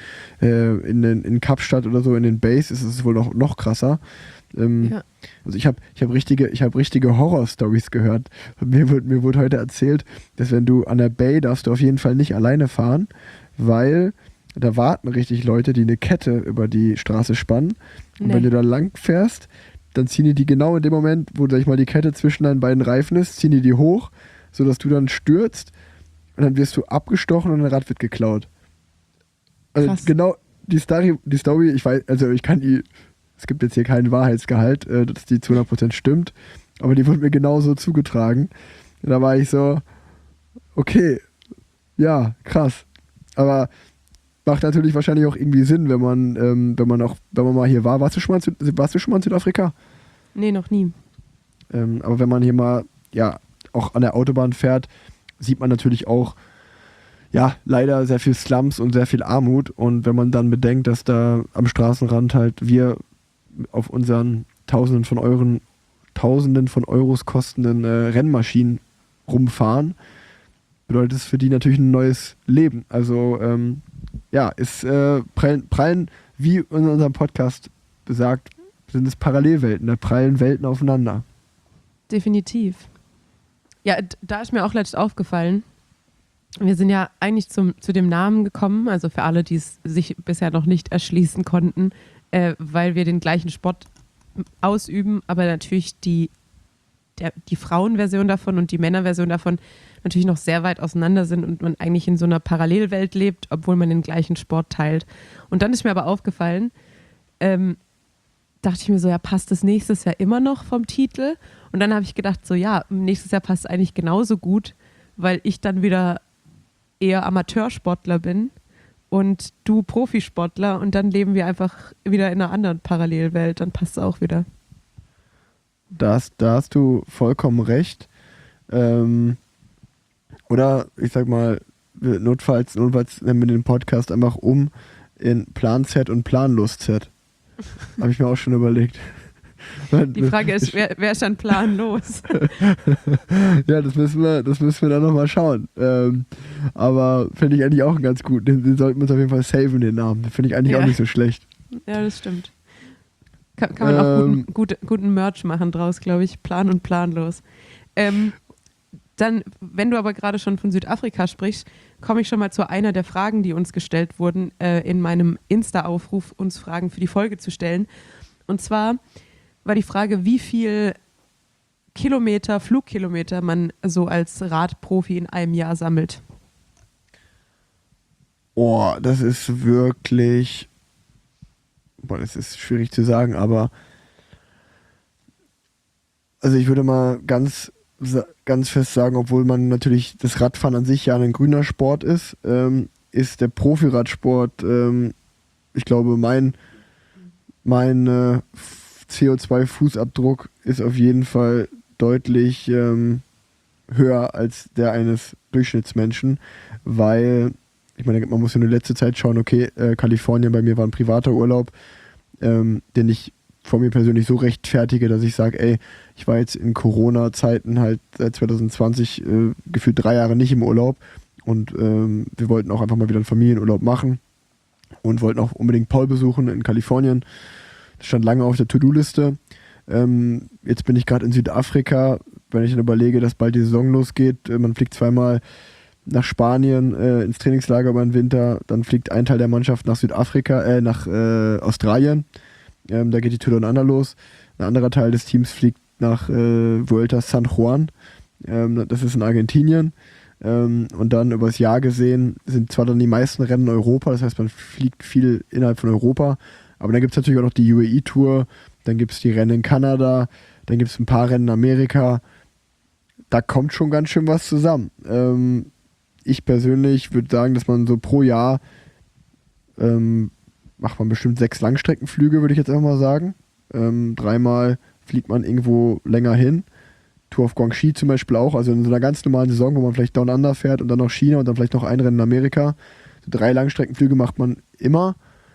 In Kapstadt oder so, in den Bays ist es wohl noch krasser. Ja. Also ich hab richtige Horror-Stories gehört. Mir wurde heute erzählt, dass wenn du an der Bay darfst du auf jeden Fall nicht alleine fahren, weil da warten richtig Leute, die eine Kette über die Straße spannen. Und wenn du da lang fährst, dann ziehen die genau in dem Moment, wo, sag ich mal, die Kette zwischen deinen beiden Reifen ist, ziehen die hoch, sodass du dann stürzt und dann wirst du abgestochen und dein Rad wird geklaut. Also krass. genau die Story, ich weiß, also es gibt jetzt hier keinen Wahrheitsgehalt, dass die zu 100% stimmt, aber die wurde mir genauso zugetragen. Und da war ich so, okay, ja, krass. Aber macht natürlich wahrscheinlich auch irgendwie Sinn, wenn man mal hier war. Warst du schon mal in Südafrika? Nee, noch nie. Aber wenn man hier mal, ja, auch an der Autobahn fährt, sieht man natürlich auch, ja, leider sehr viel Slums und sehr viel Armut. Und wenn man dann bedenkt, dass da am Straßenrand halt wir auf unseren Tausenden von Euros kostenden Rennmaschinen rumfahren, bedeutet es für die natürlich ein neues Leben. Also ja, prallen, wie in unserem Podcast besagt, sind es Parallelwelten, da prallen Welten aufeinander. Definitiv. Ja, da ist mir auch letztens aufgefallen, wir sind ja eigentlich zu dem Namen gekommen, also für alle, die es sich bisher noch nicht erschließen konnten, weil wir den gleichen Sport ausüben, aber natürlich die Frauenversion davon und die Männerversion davon natürlich noch sehr weit auseinander sind und man eigentlich in so einer Parallelwelt lebt, obwohl man den gleichen Sport teilt. Und dann ist mir aber aufgefallen, dachte ich mir so, ja, passt das nächstes Jahr immer noch vom Titel? Und dann habe ich gedacht, so ja, nächstes Jahr passt es eigentlich genauso gut, weil ich dann wieder eher Amateursportler bin und du Profisportler und dann leben wir einfach wieder in einer anderen Parallelwelt, dann passt es auch wieder. Da hast du vollkommen recht. Oder ich sag mal, notfalls nennen wir den Podcast einfach um in Plan-Z und Planlos-Z. Habe ich mir auch schon überlegt. Die Frage ist, wer ist dann planlos? Ja, das müssen wir dann nochmal schauen. Aber finde ich eigentlich auch einen ganz gut. Den sollten wir uns auf jeden Fall saven, den Namen. Den finde ich eigentlich auch nicht so schlecht. Ja, das stimmt. Kann man auch guten Merch machen draus, glaube ich. Plan und planlos. Dann, wenn du aber gerade schon von Südafrika sprichst, komme ich schon mal zu einer der Fragen, die uns gestellt wurden, in meinem Insta-Aufruf, uns Fragen für die Folge zu stellen. Und zwar war die Frage, wie viel Flugkilometer man so als Radprofi in einem Jahr sammelt. Oh, das ist wirklich, das ist schwierig zu sagen, aber also ich würde mal ganz fest sagen, obwohl man natürlich das Radfahren an sich ja ein grüner Sport ist der Profiradsport, ich glaube, mein CO2-Fußabdruck ist auf jeden Fall deutlich höher als der eines Durchschnittsmenschen, weil, ich meine, man muss ja nur letzte Zeit schauen, okay, Kalifornien bei mir war ein privater Urlaub, den ich von mir persönlich so rechtfertige, dass ich sage, ey, ich war jetzt in Corona-Zeiten halt seit 2020 gefühlt 3 Jahre nicht im Urlaub und wir wollten auch einfach mal wieder einen Familienurlaub machen und wollten auch unbedingt Paul besuchen in Kalifornien. Das stand lange auf der To-Do-Liste. Jetzt bin ich gerade in Südafrika, wenn ich dann überlege, dass bald die Saison losgeht. Man fliegt zweimal nach Spanien ins Trainingslager über den Winter, dann fliegt ein Teil der Mannschaft nach nach Australien. Da geht die Tour Down Under los. Ein anderer Teil des Teams fliegt nach Vuelta San Juan. Das ist in Argentinien. Und dann übers Jahr gesehen sind zwar dann die meisten Rennen in Europa, das heißt, man fliegt viel innerhalb von Europa, aber dann gibt es natürlich auch noch die UAE-Tour, dann gibt es die Rennen in Kanada, dann gibt es ein paar Rennen in Amerika. Da kommt schon ganz schön was zusammen. Ich persönlich würde sagen, dass man so pro Jahr macht man bestimmt 6 Langstreckenflüge, würde ich jetzt einfach mal sagen. 3-mal fliegt man irgendwo länger hin. Tour of Guangxi zum Beispiel auch, also in so einer ganz normalen Saison, wo man vielleicht Down Under fährt und dann noch China und dann vielleicht noch ein Rennen in Amerika. So 3 Langstreckenflüge macht man immer.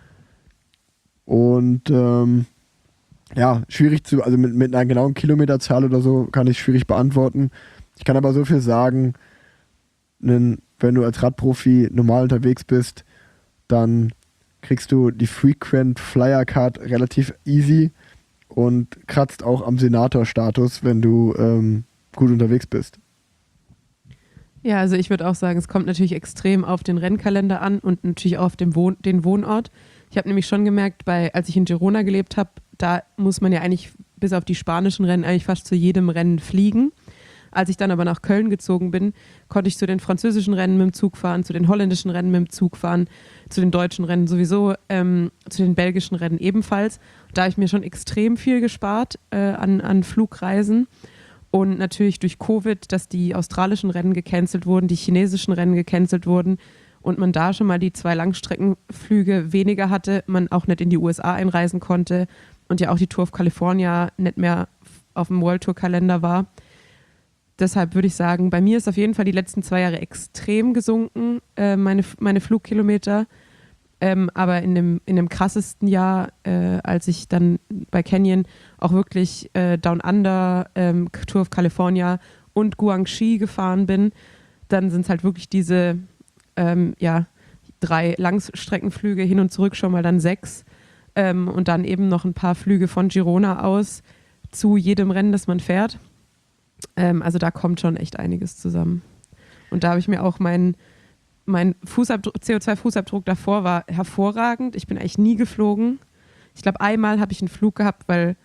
Und schwierig also mit einer genauen Kilometerzahl oder so kann ich schwierig beantworten. Ich kann aber so viel sagen, wenn du als Radprofi normal unterwegs bist, dann kriegst du die Frequent Flyer Card relativ easy und kratzt auch am Senator-Status, wenn du gut unterwegs bist. Ja, also ich würde auch sagen, es kommt natürlich extrem auf den Rennkalender an und natürlich auch auf den Wohnort. Ich habe nämlich schon gemerkt, als ich in Girona gelebt habe, da muss man ja eigentlich bis auf die spanischen Rennen eigentlich fast zu jedem Rennen fliegen. Als ich dann aber nach Köln gezogen bin, konnte ich zu den französischen Rennen mit dem Zug fahren, zu den holländischen Rennen mit dem Zug fahren, zu den deutschen Rennen sowieso, zu den belgischen Rennen ebenfalls. Da habe ich mir schon extrem viel gespart an Flugreisen. Und natürlich durch Covid, dass die australischen Rennen gecancelt wurden, die chinesischen Rennen gecancelt wurden und man da schon mal die 2 Langstreckenflüge weniger hatte, man auch nicht in die USA einreisen konnte und ja auch die Tour of California nicht mehr auf dem World Tour Kalender war. Deshalb würde ich sagen, bei mir ist auf jeden Fall die letzten 2 Jahre extrem gesunken, meine Flugkilometer. Aber in dem krassesten Jahr, als ich dann bei Canyon auch wirklich Down Under, Tour of California und Guangxi gefahren bin, dann sind es halt wirklich diese 3 Langstreckenflüge hin und zurück, schon mal dann 6. Und dann eben noch ein paar Flüge von Girona aus zu jedem Rennen, das man fährt. Also da kommt schon echt einiges zusammen. Und da habe ich mir auch mein CO2-Fußabdruck davor war hervorragend. Ich bin eigentlich nie geflogen. Ich glaube, einmal habe ich einen Flug gehabt, weil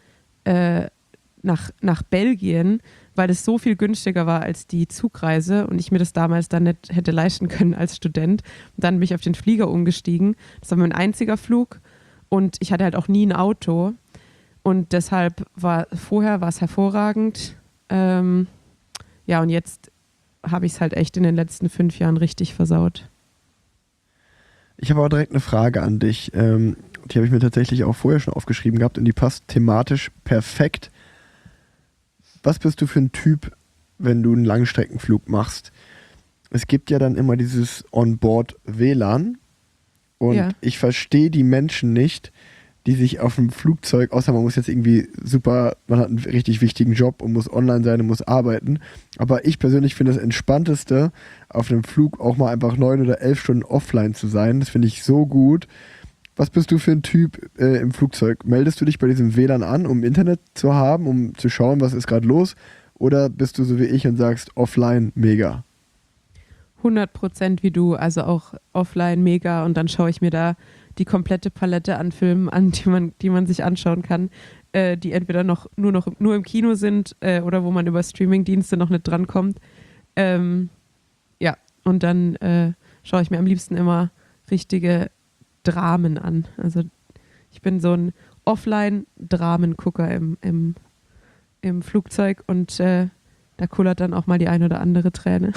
nach Belgien, weil es so viel günstiger war als die Zugreise und ich mir das damals dann nicht hätte leisten können als Student. Und dann bin ich auf den Flieger umgestiegen. Das war mein einziger Flug und ich hatte halt auch nie ein Auto. Und deshalb war es hervorragend. Und jetzt habe ich es halt echt in den letzten 5 Jahren richtig versaut. Ich habe aber direkt eine Frage an dich. Die habe ich mir tatsächlich auch vorher schon aufgeschrieben gehabt und die passt thematisch perfekt. Was bist du für ein Typ, wenn du einen Langstreckenflug machst? Es gibt ja dann immer dieses On-Board-WLAN und ich verstehe die Menschen nicht, die sich auf dem Flugzeug, außer man muss jetzt irgendwie man hat einen richtig wichtigen Job und muss online sein und muss arbeiten. Aber ich persönlich finde das Entspannteste, auf einem Flug auch mal einfach 9 oder 11 Stunden offline zu sein. Das finde ich so gut. Was bist du für ein Typ im Flugzeug? Meldest du dich bei diesem WLAN an, um Internet zu haben, um zu schauen, was ist gerade los? Oder bist du so wie ich und sagst, offline mega? 100% wie du, also auch offline mega und dann schaue ich mir da die komplette Palette an Filmen an, die man sich anschauen kann, die entweder nur im Kino sind oder wo man über Streamingdienste noch nicht drankommt. Und dann schaue ich mir am liebsten immer richtige Dramen an. Also ich bin so ein Offline-Dramengucker im Flugzeug und da kullert dann auch mal die ein oder andere Träne.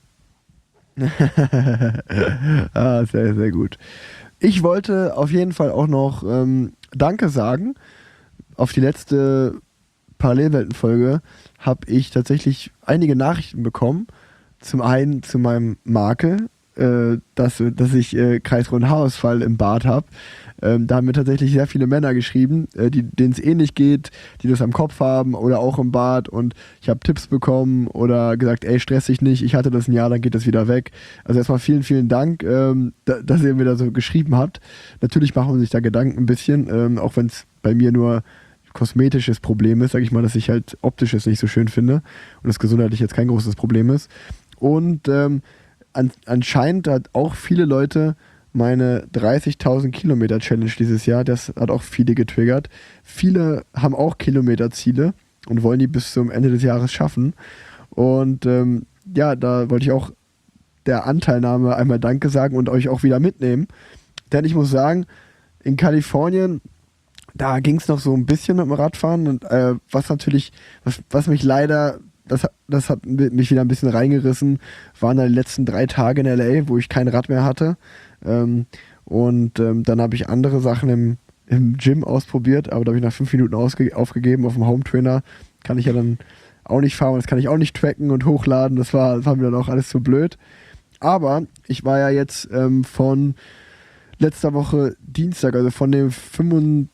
Sehr, sehr gut. Ich wollte auf jeden Fall auch noch Danke sagen. Auf die letzte Parallelwelten-Folge habe ich tatsächlich einige Nachrichten bekommen. Zum einen zu meinem Makel, dass ich kreisrunden Haarausfall im Bart habe. Da haben mir tatsächlich sehr viele Männer geschrieben, denen es ähnlich geht, die das am Kopf haben oder auch im Bart, und ich habe Tipps bekommen oder gesagt, ey, stress dich nicht, ich hatte das ein Jahr, dann geht das wieder weg. Also erstmal vielen, vielen Dank, dass ihr mir da so geschrieben habt. Natürlich machen wir sich da Gedanken ein bisschen, auch wenn es bei mir nur kosmetisches Problem ist, sage ich mal, dass ich halt optisches nicht so schön finde und das gesundheitlich jetzt kein großes Problem ist. Und anscheinend hat auch viele Leute meine 30.000 Kilometer Challenge dieses Jahr, das hat auch viele getriggert. Viele haben auch Kilometerziele und wollen die bis zum Ende des Jahres schaffen. Und da wollte ich auch der Anteilnahme einmal Danke sagen und euch auch wieder mitnehmen. Denn ich muss sagen, in Kalifornien, da ging es noch so ein bisschen mit dem Radfahren. Und was mich leider, das hat mich wieder ein bisschen reingerissen, waren dann die letzten 3 Tage in L.A., wo ich kein Rad mehr hatte. Dann habe ich andere Sachen im Gym ausprobiert, aber da habe ich nach 5 Minuten aufgegeben. Auf dem Hometrainer kann ich ja dann auch nicht fahren, das kann ich auch nicht tracken und hochladen. Das war mir dann auch alles zu blöd. Aber ich war ja jetzt von letzter Woche Dienstag, also von dem 15.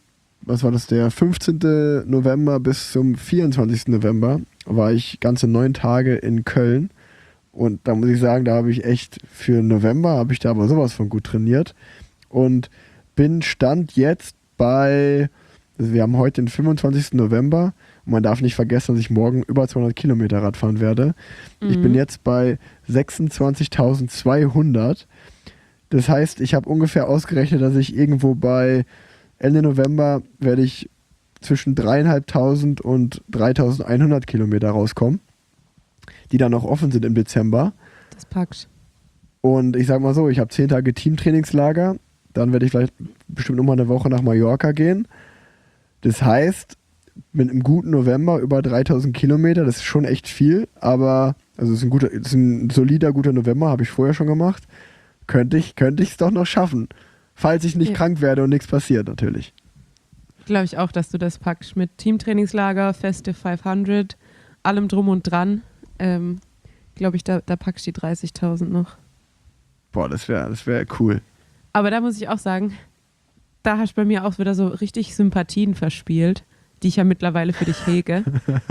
November bis zum 24. November, war ich ganze 9 Tage in Köln. Und da muss ich sagen, da habe ich echt für November, habe ich da aber sowas von gut trainiert. Und stand jetzt bei, also wir haben heute den 25. November und man darf nicht vergessen, dass ich morgen über 200 Kilometer Rad fahren werde. Ich bin jetzt bei 26.200. Das heißt, ich habe ungefähr ausgerechnet, dass ich irgendwo bei Ende November werde ich zwischen 3.500 und 3.100 Kilometer rauskommen, die dann noch offen sind im Dezember. Das packt. Und ich sag mal so, ich habe 10 Tage Teamtrainingslager, dann werde ich vielleicht bestimmt nochmal eine Woche nach Mallorca gehen. Das heißt, mit einem guten November über 3.000 Kilometer, das ist schon echt viel, aber also es ist ein solider, guter November, habe ich vorher schon gemacht. Könnte ich es doch noch schaffen, falls ich nicht krank werde und nichts passiert natürlich. Glaube ich auch, dass du das packst mit Teamtrainingslager, Festive 500, allem drum und dran. Glaube ich, da packst du die 30.000 noch. Boah, das wär cool. Aber da muss ich auch sagen, da hast du bei mir auch wieder so richtig Sympathien verspielt, die ich ja mittlerweile für dich hege.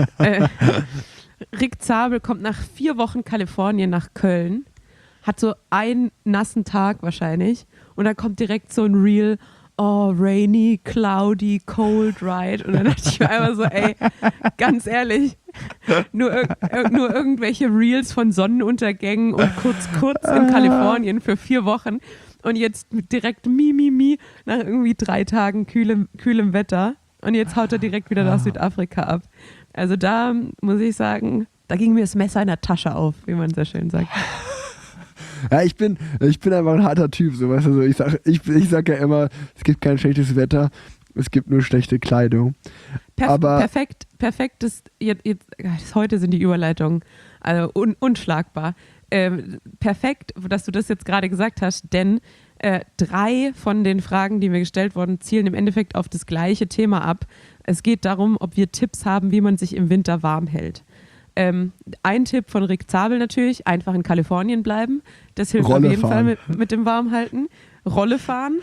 Rick Zabel kommt nach 4 Wochen Kalifornien nach Köln, hat so einen nassen Tag wahrscheinlich und dann kommt direkt so ein Reel, oh, rainy, cloudy, cold ride. Und dann dachte ich mir einfach so, ey, ganz ehrlich, nur irgendwelche Reels von Sonnenuntergängen und kurz in Kalifornien für 4 Wochen und jetzt direkt mi nach irgendwie 3 Tagen kühlem Wetter und jetzt haut er direkt wieder nach Südafrika ab. Also da muss ich sagen, da ging mir das Messer in der Tasche auf, wie man so schön sagt. Ja, ich bin einfach ein harter Typ, so, weißt du, so, ich sag ja immer, es gibt kein schlechtes Wetter, es gibt nur schlechte Kleidung. Perfekt, heute sind die Überleitungen also unschlagbar. Perfekt, dass du das jetzt gerade gesagt hast, denn 3 von den Fragen, die mir gestellt wurden, zielen im Endeffekt auf das gleiche Thema ab. Es geht darum, ob wir Tipps haben, wie man sich im Winter warm hält. Ein Tipp von Rick Zabel natürlich, einfach in Kalifornien bleiben. Das hilft Rolle auf jeden fahren. Fall mit dem Warmhalten. Rolle fahren.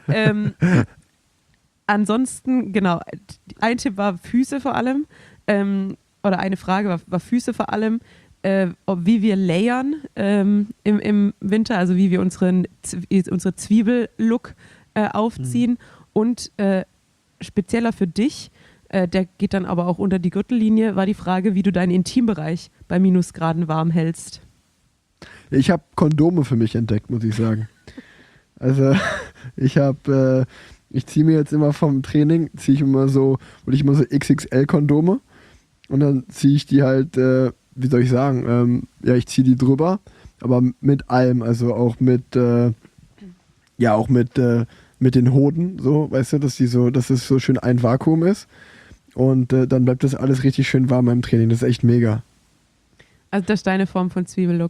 Ansonsten, genau, ein Tipp war Füße vor allem. Oder eine Frage war Füße vor allem. Wie wir layern im Winter, also wie wir unsere Zwiebellook aufziehen. Und spezieller für dich, der geht dann aber auch unter die Gürtellinie, war die Frage, wie du deinen Intimbereich bei Minusgraden warm hältst. Ich habe Kondome für mich entdeckt, muss ich sagen. Also ich ziehe mir jetzt immer vom Training, ziehe ich immer so XXL-Kondome und dann ziehe ich die halt, wie soll ich sagen, ich ziehe die drüber, aber mit allem, also auch mit Ja, auch mit den Hoden, so, weißt du, dass es so schön ein Vakuum ist. Und dann bleibt das alles richtig schön warm beim Training. Das ist echt mega. Also das ist deine Form von Zwiebellook.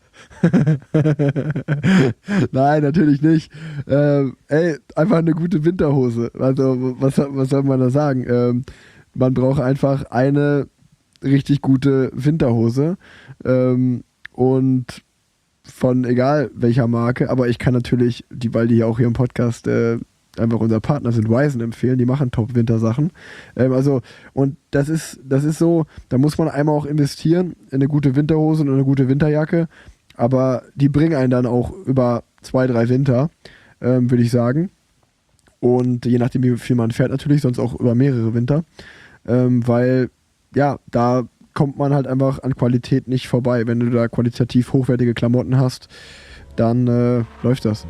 Nein, natürlich nicht. Einfach eine gute Winterhose. Also, was soll man da sagen? Man braucht einfach eine richtig gute Winterhose. Und von egal welcher Marke, aber ich kann natürlich, weil die ja auch hier im Podcast einfach unser Partner sind, Wyzen empfehlen, die machen Top-Wintersachen. Und das ist so, da muss man einmal auch investieren in eine gute Winterhose und eine gute Winterjacke, aber die bringen einen dann auch über 2-3 Winter, würde ich sagen. Und je nachdem, wie viel man fährt natürlich, sonst auch über mehrere Winter, weil, ja, da kommt man halt einfach an Qualität nicht vorbei. Wenn du da qualitativ hochwertige Klamotten hast, dann läuft das.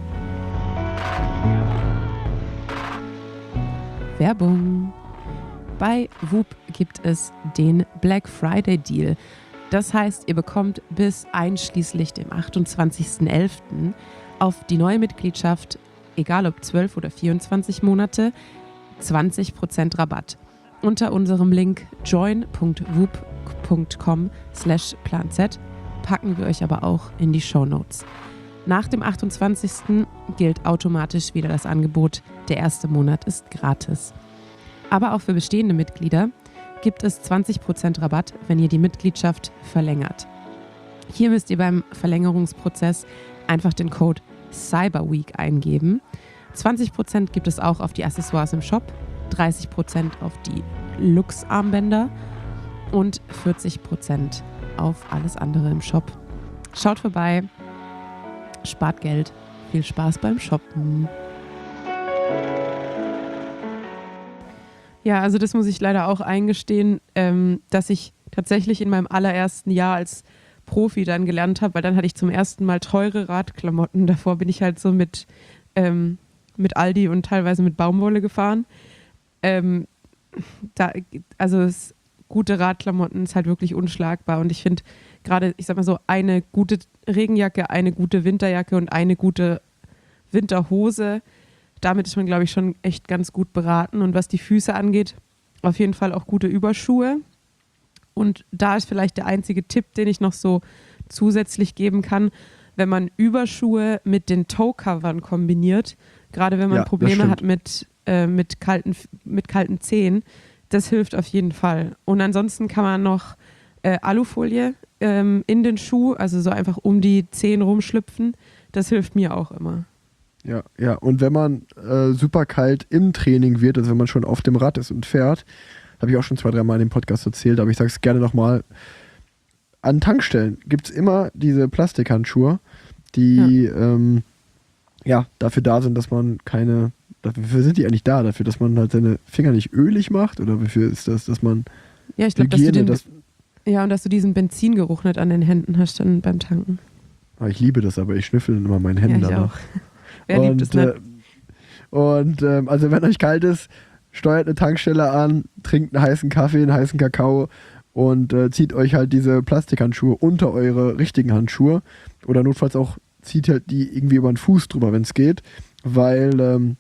Werbung. Bei Whoop gibt es den Black Friday Deal. Das heißt, ihr bekommt bis einschließlich dem 28.11. auf die neue Mitgliedschaft, egal ob 12 oder 24 Monate, 20% Rabatt. Unter unserem Link join.whoop.com/planz packen wir euch aber auch in die Shownotes. Nach dem 28. gilt automatisch wieder das Angebot, der erste Monat ist gratis. Aber auch für bestehende Mitglieder gibt es 20% Rabatt, wenn ihr die Mitgliedschaft verlängert. Hier müsst ihr beim Verlängerungsprozess einfach den Code CYBERWEEK eingeben. 20% gibt es auch auf die Accessoires im Shop, 30% auf die Lux-Armbänder und 40% auf alles andere im Shop. Schaut vorbei, spart Geld, viel Spaß beim Shoppen. Ja, also das muss ich leider auch eingestehen, dass ich tatsächlich in meinem allerersten Jahr als Profi dann gelernt habe, weil dann hatte ich zum ersten Mal teure Radklamotten. Davor bin ich halt so mit Aldi und teilweise mit Baumwolle gefahren. Gute Radklamotten ist halt wirklich unschlagbar und ich finde gerade, ich sag mal so, eine gute Regenjacke, eine gute Winterjacke und eine gute Winterhose, damit ist man, glaube ich, schon echt ganz gut beraten. Und was die Füße angeht, auf jeden Fall auch gute Überschuhe. Und da ist vielleicht der einzige Tipp, den ich noch so zusätzlich geben kann, wenn man Überschuhe mit den Toe-Covern kombiniert, gerade wenn man Probleme hat mit kalten Zehen, das hilft auf jeden Fall. Und ansonsten kann man noch Alufolie in den Schuh, also so einfach um die Zehen rumschlüpfen, das hilft mir auch immer. Ja. Und wenn man super kalt im Training wird, also wenn man schon auf dem Rad ist und fährt, habe ich auch schon 2-3 Mal in dem Podcast erzählt, aber ich sage es gerne nochmal, an Tankstellen gibt es immer diese Plastikhandschuhe, die dafür da sind, dass man wofür sind die eigentlich da? Dafür, dass man halt seine Finger nicht ölig macht? Oder wofür ist das, dass man ich glaube, dass du diesen Benzingeruch nicht an den Händen hast dann beim Tanken. Ich liebe das, aber ich schnüffel immer meinen Händen danach. Auch. Wer liebt es nicht? Also wenn euch kalt ist, steuert eine Tankstelle an, trinkt einen heißen Kaffee, einen heißen Kakao und zieht euch halt diese Plastikhandschuhe unter eure richtigen Handschuhe oder notfalls auch zieht halt die irgendwie über den Fuß drüber, wenn es geht, weil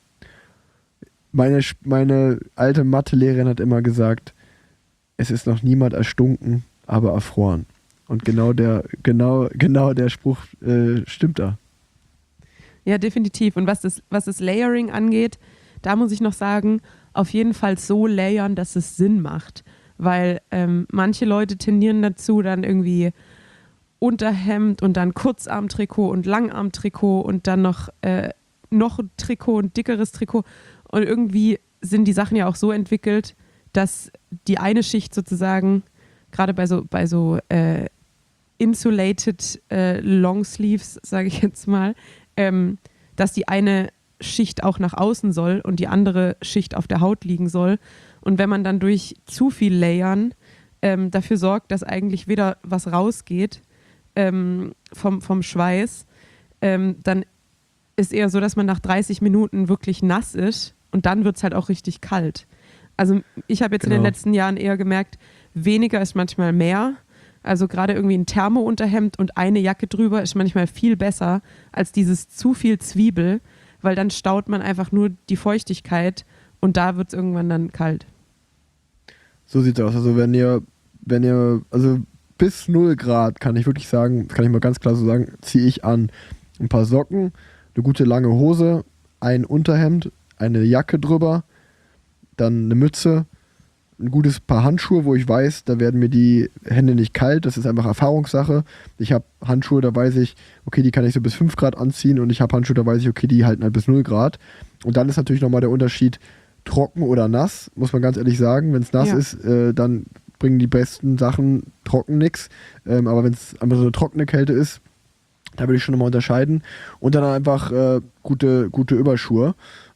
meine alte Mathelehrerin hat immer gesagt, es ist noch niemand erstunken, aber erfroren. Und genau der Spruch stimmt da. Ja, definitiv. Und was das Layering angeht, da muss ich noch sagen, auf jeden Fall so layern, dass es Sinn macht. Weil manche Leute tendieren dazu, dann irgendwie Unterhemd und dann Kurzarmtrikot und Langarmtrikot und dann noch ein Trikot, ein dickeres Trikot. Und irgendwie sind die Sachen ja auch so entwickelt, dass die eine Schicht sozusagen, gerade bei so insulated Longsleeves, sage ich jetzt mal, dass die eine Schicht auch nach außen soll und die andere Schicht auf der Haut liegen soll. Und wenn man dann durch zu viel Layern dafür sorgt, dass eigentlich wieder was rausgeht vom Schweiß, dann ist eher so, dass man nach 30 Minuten wirklich nass ist und dann wird es halt auch richtig kalt. Also ich habe jetzt in den letzten Jahren eher gemerkt, weniger ist manchmal mehr. Also gerade irgendwie ein Thermounterhemd und eine Jacke drüber ist manchmal viel besser als dieses zu viel Zwiebel, weil dann staut man einfach nur die Feuchtigkeit und da wird es irgendwann dann kalt. So sieht's aus. Also wenn ihr, also bis 0 Grad kann ich wirklich sagen, kann ich mal ganz klar so sagen, ziehe ich an ein paar Socken, eine gute lange Hose, ein Unterhemd, eine Jacke drüber, dann eine Mütze, ein gutes Paar Handschuhe, wo ich weiß, da werden mir die Hände nicht kalt. Das ist einfach Erfahrungssache. Ich habe Handschuhe, da weiß ich, okay, die kann ich so bis 5 Grad anziehen und ich habe Handschuhe, da weiß ich, okay, die halten halt bis 0 Grad. Und dann ist natürlich nochmal der Unterschied trocken oder nass, muss man ganz ehrlich sagen. Wenn es nass ist, dann bringen die besten Sachen trocken nichts. Aber wenn es einfach so eine trockene Kälte ist, da würde ich schon nochmal unterscheiden. Und dann einfach gute Überschuhe.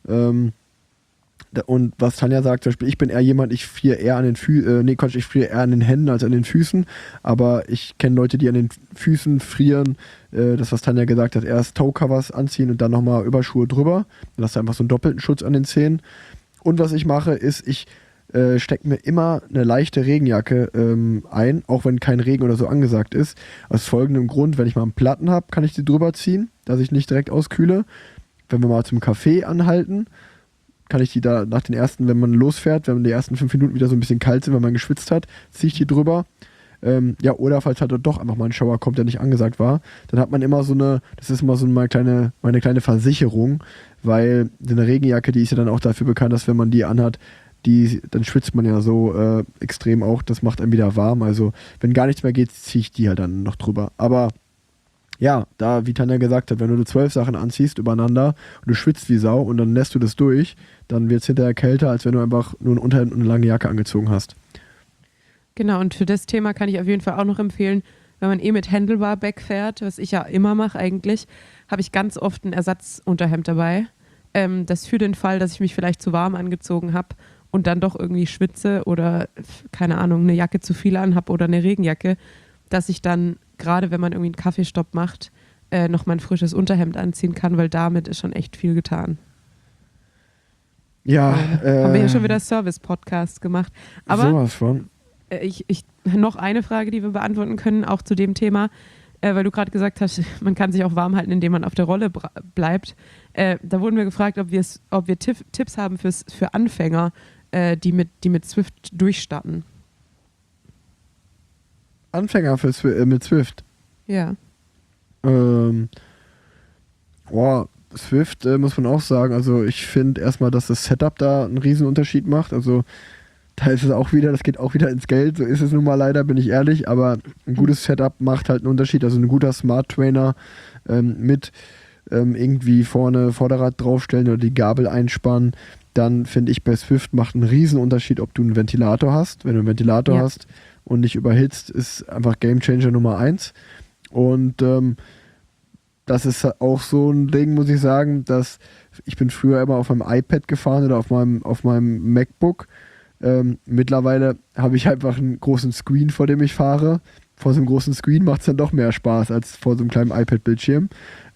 Und was Tanja sagt, zum Beispiel, ich bin eher jemand, ich friere eher an den ich friere eher an den Händen als an den Füßen, aber ich kenne Leute, die an den Füßen frieren, das, was Tanja gesagt hat, erst Toe-Covers anziehen und dann nochmal Überschuhe drüber, dann hast du einfach so einen doppelten Schutz an den Zehen. Und was ich mache, ist, ich stecke mir immer eine leichte Regenjacke ein, auch wenn kein Regen oder so angesagt ist, aus folgendem Grund: Wenn ich mal einen Platten habe, kann ich die drüber ziehen, dass ich nicht direkt auskühle. Wenn wir mal zum Café anhalten, kann ich die da nach den ersten, wenn man losfährt, wenn die ersten 5 Minuten wieder so ein bisschen kalt sind, wenn man geschwitzt hat, ziehe ich die drüber. Oder falls halt doch einfach mal ein Schauer kommt, der nicht angesagt war, dann hat man immer so eine, das ist immer so meine kleine Versicherung, weil eine Regenjacke, die ist ja dann auch dafür bekannt, dass wenn man die anhat, dann schwitzt man ja so extrem auch, das macht einen wieder warm. Also wenn gar nichts mehr geht, ziehe ich die halt dann noch drüber. Aber ja, da, wie Tanja gesagt hat, wenn du 12 Sachen anziehst übereinander und du schwitzt wie Sau und dann lässt du das durch, dann wird es hinterher kälter, als wenn du einfach nur ein Unterhemd und eine lange Jacke angezogen hast. Genau, und für das Thema kann ich auf jeden Fall auch noch empfehlen, wenn man mit Handlebar-Bag fährt, was ich ja immer mache eigentlich, habe ich ganz oft ein Ersatzunterhemd dabei. Das für den Fall, dass ich mich vielleicht zu warm angezogen habe und dann doch irgendwie schwitze oder, keine Ahnung, eine Jacke zu viel anhab oder eine Regenjacke, dass ich dann, gerade wenn man irgendwie einen Kaffeestopp macht, noch mal ein frisches Unterhemd anziehen kann, weil damit ist schon echt viel getan. Ja. Haben wir ja schon wieder Service-Podcast gemacht. Aber sowas von. Noch eine Frage, die wir beantworten können, auch zu dem Thema, weil du gerade gesagt hast, man kann sich auch warm halten, indem man auf der Rolle bleibt. Da wurden wir gefragt, ob wir Tipps haben für Anfänger, die mit Zwift durchstarten. Anfänger mit Zwift? Ja. Zwift muss man auch sagen, also ich finde erstmal, dass das Setup da einen riesen Unterschied macht. Also da ist es auch wieder, das geht auch wieder ins Geld, so ist es nun mal leider, bin ich ehrlich, aber ein gutes Setup macht halt einen Unterschied. Also ein guter Smart Trainer mit irgendwie vorne Vorderrad draufstellen oder die Gabel einspannen, dann finde ich, bei Zwift macht einen riesen Unterschied, ob du einen Ventilator hast. Wenn du einen Ventilator hast und nicht überhitzt, ist einfach Gamechanger Nummer 1. Und das ist auch so ein Ding, muss ich sagen, dass ich bin früher immer auf meinem iPad gefahren oder auf meinem MacBook. Mittlerweile habe ich einfach einen großen Screen, vor dem ich fahre. Vor so einem großen Screen macht es dann doch mehr Spaß als vor so einem kleinen iPad-Bildschirm.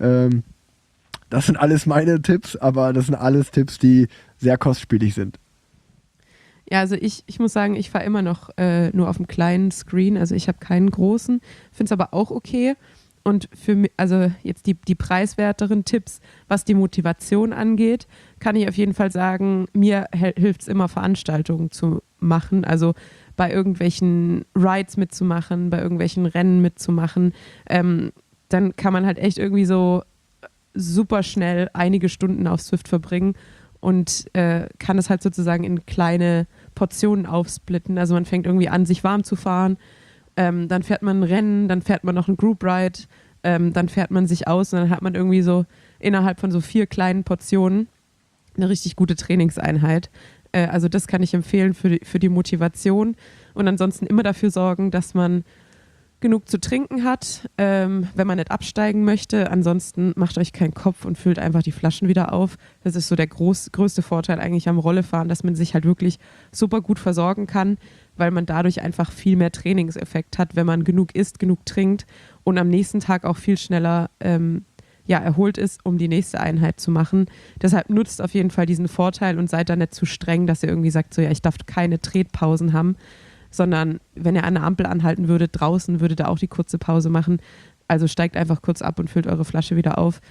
Das sind alles meine Tipps, aber das sind alles Tipps, die sehr kostspielig sind. Ja, also ich muss sagen, ich fahre immer noch nur auf einem kleinen Screen, also ich habe keinen großen, finde es aber auch okay. Und für mich, also jetzt die preiswerteren Tipps, was die Motivation angeht, kann ich auf jeden Fall sagen, mir hilft es immer, Veranstaltungen zu machen, also bei irgendwelchen Rides mitzumachen, bei irgendwelchen Rennen mitzumachen. Dann kann man halt echt irgendwie so super schnell einige Stunden auf Zwift verbringen und kann es halt sozusagen in kleine Portionen aufsplitten. Also man fängt irgendwie an, sich warm zu fahren, dann fährt man ein Rennen, dann fährt man noch ein Group Ride, dann fährt man sich aus und dann hat man irgendwie so innerhalb von so 4 kleinen Portionen eine richtig gute Trainingseinheit. Also das kann ich empfehlen für die Motivation und ansonsten immer dafür sorgen, dass man genug zu trinken hat, wenn man nicht absteigen möchte. Ansonsten macht euch keinen Kopf und füllt einfach die Flaschen wieder auf. Das ist so der größte Vorteil eigentlich am Rollefahren, dass man sich halt wirklich super gut versorgen kann, weil man dadurch einfach viel mehr Trainingseffekt hat, wenn man genug isst, genug trinkt und am nächsten Tag auch viel schneller erholt ist, um die nächste Einheit zu machen. Deshalb nutzt auf jeden Fall diesen Vorteil und seid da nicht zu streng, dass ihr irgendwie sagt, so ja, ich darf keine Tretpausen haben, sondern wenn ihr an der Ampel anhalten würdet, draußen würdet ihr auch die kurze Pause machen. Also steigt einfach kurz ab und füllt eure Flasche wieder auf.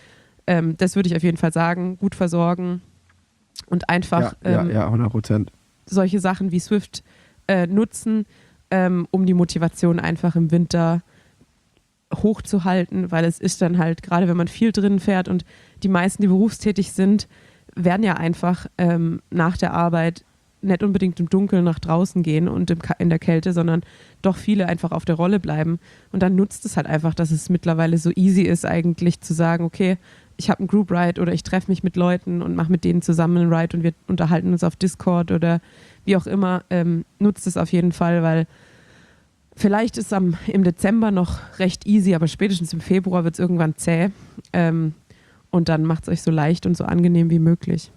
Das würde ich auf jeden Fall sagen, gut versorgen und einfach Ja, 100%. solche Sachen wie Swift nutzen, um die Motivation einfach im Winter hochzuhalten, weil es ist dann halt, gerade wenn man viel drin fährt und die meisten, die berufstätig sind, werden ja einfach nach der Arbeit nicht unbedingt im Dunkeln nach draußen gehen und in der Kälte, sondern doch viele einfach auf der Rolle bleiben. Und dann nutzt es halt einfach, dass es mittlerweile so easy ist, eigentlich zu sagen, okay, ich habe einen Group Ride oder ich treffe mich mit Leuten und mache mit denen zusammen einen Ride und wir unterhalten uns auf Discord oder wie auch immer. Nutzt es auf jeden Fall, weil vielleicht ist im Dezember noch recht easy, aber spätestens im Februar wird es irgendwann zäh. Und dann macht es euch so leicht und so angenehm wie möglich.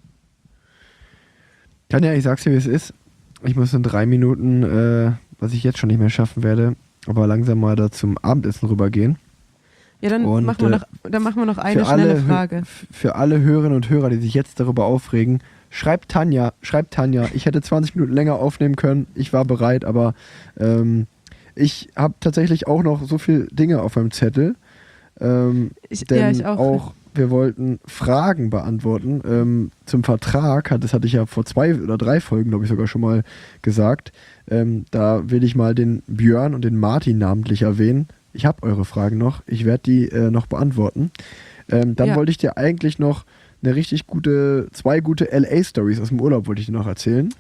Tanja, ich sag's dir, wie es ist. Ich muss in 3 Minuten, was ich jetzt schon nicht mehr schaffen werde, aber langsam mal da zum Abendessen rübergehen. Ja, dann Und, machen wir noch eine schnelle Frage. Für alle Hörerinnen und Hörer, die sich jetzt darüber aufregen, schreibt Tanja. Ich hätte 20 Minuten länger aufnehmen können. Ich war bereit, aber ich habe tatsächlich auch noch so viele Dinge auf meinem Zettel. Ich auch. Wir wollten Fragen beantworten. Zum Vertrag, das hatte ich ja vor 2 oder 3 Folgen, glaube ich, sogar schon mal gesagt. Da will ich mal den Björn und den Martin namentlich erwähnen. Ich habe eure Fragen noch. Ich werde die noch beantworten. Dann wollte ich dir eigentlich noch eine richtig gute, 2 gute LA-Stories aus dem Urlaub wollte ich dir noch erzählen.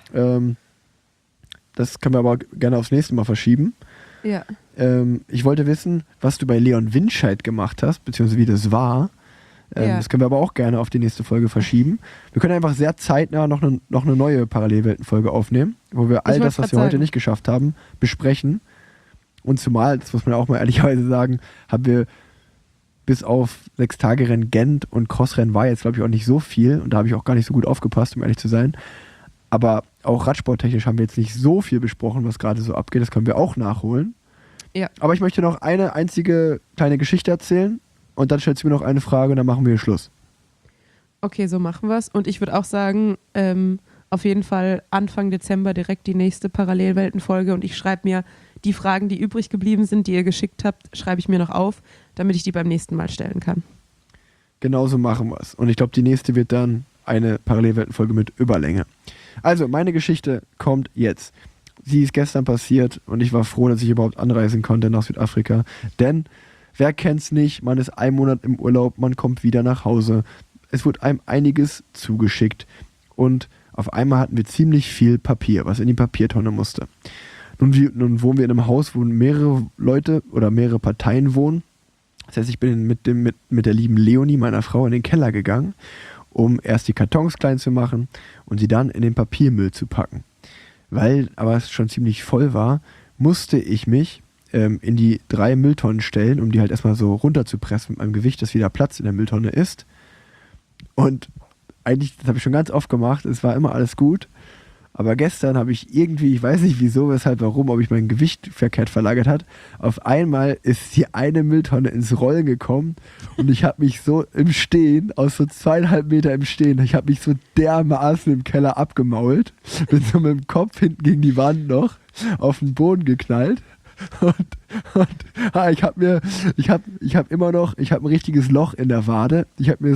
Das können wir aber gerne aufs nächste Mal verschieben. Ja. Ich wollte wissen, was du bei Leon Winscheid gemacht hast, beziehungsweise wie das war. Das können wir aber auch gerne auf die nächste Folge verschieben. Wir können einfach sehr zeitnah noch eine neue Parallelwelten-Folge aufnehmen, wo wir all das, was wir heute nicht geschafft haben, besprechen. Und zumal, das muss man auch mal ehrlicherweise sagen, haben wir bis auf 6-Tage-Rennen Gent und Crossrennen war jetzt, glaube ich, auch nicht so viel. Und da habe ich auch gar nicht so gut aufgepasst, um ehrlich zu sein. Aber auch radsporttechnisch haben wir jetzt nicht so viel besprochen, was gerade so abgeht. Das können wir auch nachholen. Ja. Aber ich möchte noch eine einzige kleine Geschichte erzählen und dann stellst du mir noch eine Frage und dann machen wir Schluss. Okay, so machen wir es. Und ich würde auch sagen, auf jeden Fall Anfang Dezember direkt die nächste Parallelwelten-Folge und ich schreibe mir die Fragen, die übrig geblieben sind, die ihr geschickt habt, schreibe ich mir noch auf, damit ich die beim nächsten Mal stellen kann. Genauso machen wir es. Und ich glaube, die nächste wird dann eine Parallelwelten-Folge mit Überlänge. Also, meine Geschichte kommt jetzt. Sie ist gestern passiert und ich war froh, dass ich überhaupt anreisen konnte nach Südafrika. Denn, wer kennt's nicht, man ist 1 Monat im Urlaub, man kommt wieder nach Hause. Es wurde einem einiges zugeschickt und auf einmal hatten wir ziemlich viel Papier, was in die Papiertonne musste. Nun wohnen wir in einem Haus, wo mehrere Leute oder mehrere Parteien wohnen. Das heißt, ich bin mit der lieben Leonie, meiner Frau, in den Keller gegangen, um erst die Kartons klein zu machen und sie dann in den Papiermüll zu packen. Weil aber es schon ziemlich voll war, musste ich mich in die 3 Mülltonnen stellen, um die halt erstmal so runterzupressen mit meinem Gewicht, dass wieder Platz in der Mülltonne ist. Und eigentlich, das habe ich schon ganz oft gemacht, es war immer alles gut. Aber gestern habe ich irgendwie, ich weiß nicht wieso, weshalb, warum, ob ich mein Gewicht verkehrt verlagert hat. Auf einmal ist die eine Mülltonne ins Rollen gekommen und ich habe mich so im Stehen, aus so 2,5 Meter im Stehen, ich habe mich so dermaßen im Keller abgemault, bin so mit dem Kopf hinten gegen die Wand noch auf den Boden geknallt. Ich habe ein richtiges Loch in der Wade. Ich habe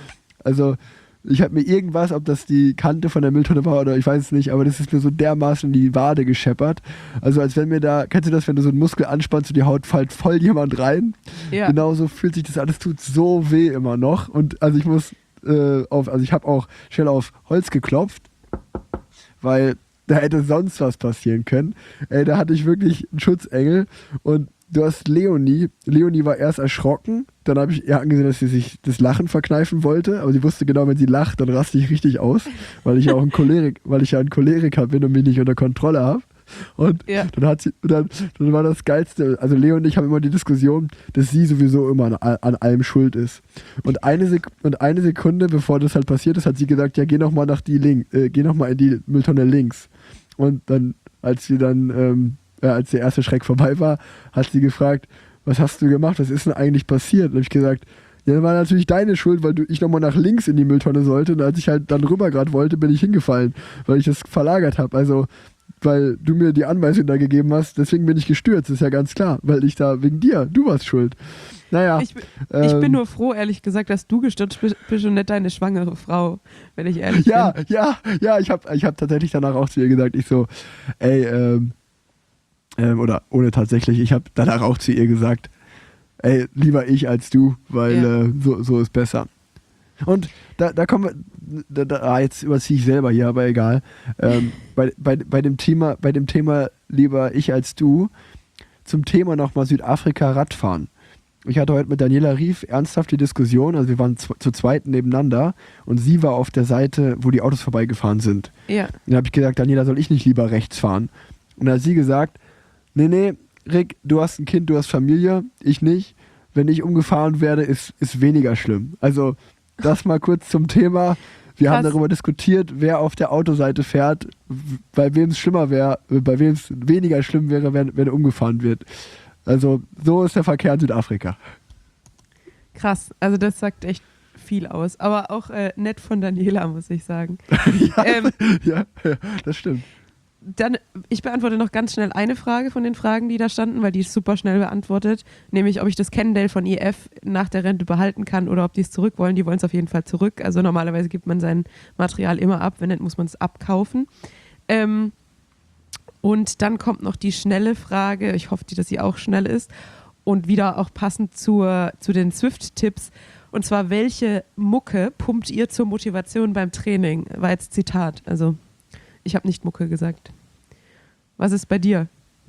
mir irgendwas, ob das die Kante von der Mülltonne war oder ich weiß es nicht, aber das ist mir so dermaßen in die Wade gescheppert. Also als wenn mir da, kennst du das, wenn du so einen Muskel anspannst und die Haut fällt voll jemand rein? Ja. Genauso fühlt sich das alles, tut so weh immer noch. Und also ich muss ich habe auch schnell auf Holz geklopft, weil da hätte sonst was passieren können. Da hatte ich wirklich einen Schutzengel und du hast Leonie war erst erschrocken, dann habe ich ihr angesehen, dass sie sich das Lachen verkneifen wollte, aber sie wusste genau, wenn sie lacht, dann raste ich richtig aus, weil ich ja ein Choleriker bin und mich nicht unter Kontrolle habe. Und dann war das Geilste, also Leo und ich haben immer die Diskussion, dass sie sowieso immer an allem schuld ist. Und eine Sekunde, bevor das halt passiert ist, hat sie gesagt, ja, geh noch mal in die Mülltonne links. Und dann, als der erste Schreck vorbei war, hat sie gefragt, was hast du gemacht, was ist denn eigentlich passiert? Und habe ich gesagt, ja, das war natürlich deine Schuld, weil ich nochmal nach links in die Mülltonne sollte und als ich halt dann rüber gerade wollte, bin ich hingefallen, weil ich das verlagert habe. Also, weil du mir die Anweisung da gegeben hast, deswegen bin ich gestürzt, ist ja ganz klar, weil ich da wegen dir, du warst schuld. Naja. Ich bin nur froh, ehrlich gesagt, dass du gestürzt bist und nicht deine schwangere Frau, wenn ich ehrlich bin. Ja, ich hab tatsächlich danach auch zu ihr gesagt, ich so, ey, oder ohne tatsächlich, ich habe danach auch zu ihr gesagt, ey, lieber ich als du, weil so ist besser. Und da kommen wir, jetzt überziehe ich selber hier, aber egal. Bei dem Thema lieber ich als du, zum Thema nochmal Südafrika Radfahren. Ich hatte heute mit Daniela Rief ernsthaft die Diskussion, also wir waren zu zweit nebeneinander und sie war auf der Seite, wo die Autos vorbeigefahren sind. Ja. Und dann habe ich gesagt, Daniela, soll ich nicht lieber rechts fahren? Und dann hat sie gesagt, nee, Rick, du hast ein Kind, du hast Familie, ich nicht. Wenn ich umgefahren werde, ist weniger schlimm. Also das mal kurz zum Thema. Wir haben darüber diskutiert, wer auf der Autoseite fährt, bei wem es schlimmer wäre, bei wem es weniger schlimm wäre, wenn umgefahren wird. Also so ist der Verkehr in Südafrika. Krass, also das sagt echt viel aus. Aber auch nett von Daniela, muss ich sagen. ja, das stimmt. Dann, ich beantworte noch ganz schnell eine Frage von den Fragen, die da standen, weil die ist super schnell beantwortet. Nämlich, ob ich das Cannondale von IF nach der Rente behalten kann oder ob die es zurück wollen. Die wollen es auf jeden Fall zurück. Also normalerweise gibt man sein Material immer ab. Wenn nicht, muss man es abkaufen. Und dann kommt noch die schnelle Frage. Ich hoffe, dass sie auch schnell ist. Und wieder auch passend zu den Swift-Tipps. Und zwar, welche Mucke pumpt ihr zur Motivation beim Training? War jetzt Zitat. Also ich habe nicht Mucke gesagt. Was ist bei dir?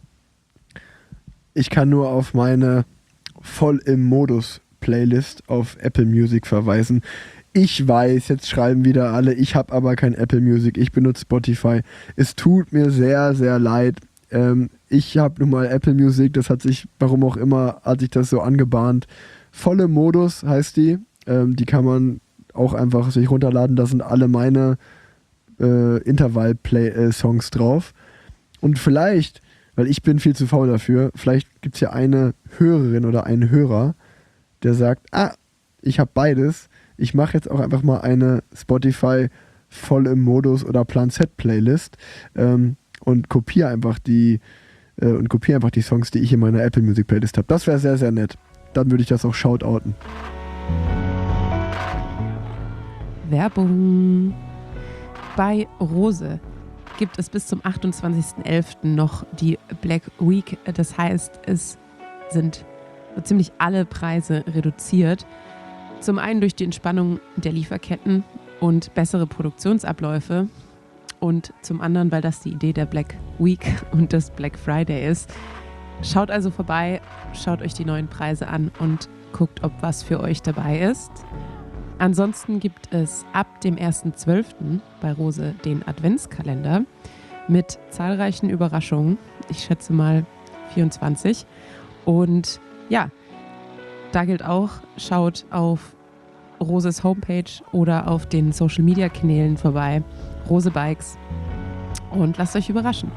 Ich kann nur auf meine Voll im Modus Playlist auf Apple Music verweisen. Ich weiß, jetzt schreiben wieder alle, ich habe aber kein Apple Music, ich benutze Spotify. Es tut mir sehr, sehr leid. Ich habe nun mal Apple Music, das hat sich, warum auch immer, hat sich das so angebahnt. Voll im Modus heißt die. Die kann man auch einfach sich runterladen. Da sind alle meine Intervall-Songs drauf. Und vielleicht, weil ich bin viel zu faul dafür, vielleicht gibt es ja eine Hörerin oder einen Hörer, der sagt, ich habe beides. Ich mache jetzt auch einfach mal eine Spotify voll im Modus oder Plan Z Playlist und kopiere einfach die Songs, die ich in meiner Apple Music Playlist habe. Das wäre sehr, sehr nett. Dann würde ich das auch shoutouten. Werbung. Bei Rose gibt es bis zum 28.11. noch die Black Week. Das heißt, es sind so ziemlich alle Preise reduziert. Zum einen durch die Entspannung der Lieferketten und bessere Produktionsabläufe und zum anderen, weil das die Idee der Black Week und des Black Friday ist. Schaut also vorbei, schaut euch die neuen Preise an und guckt, ob was für euch dabei ist. Ansonsten gibt es ab dem 1.12. bei Rose den Adventskalender mit zahlreichen Überraschungen. Ich schätze mal 24. Und ja, da gilt auch, schaut auf Roses Homepage oder auf den Social-Media-Kanälen vorbei. Rose Bikes. Und lasst euch überraschen.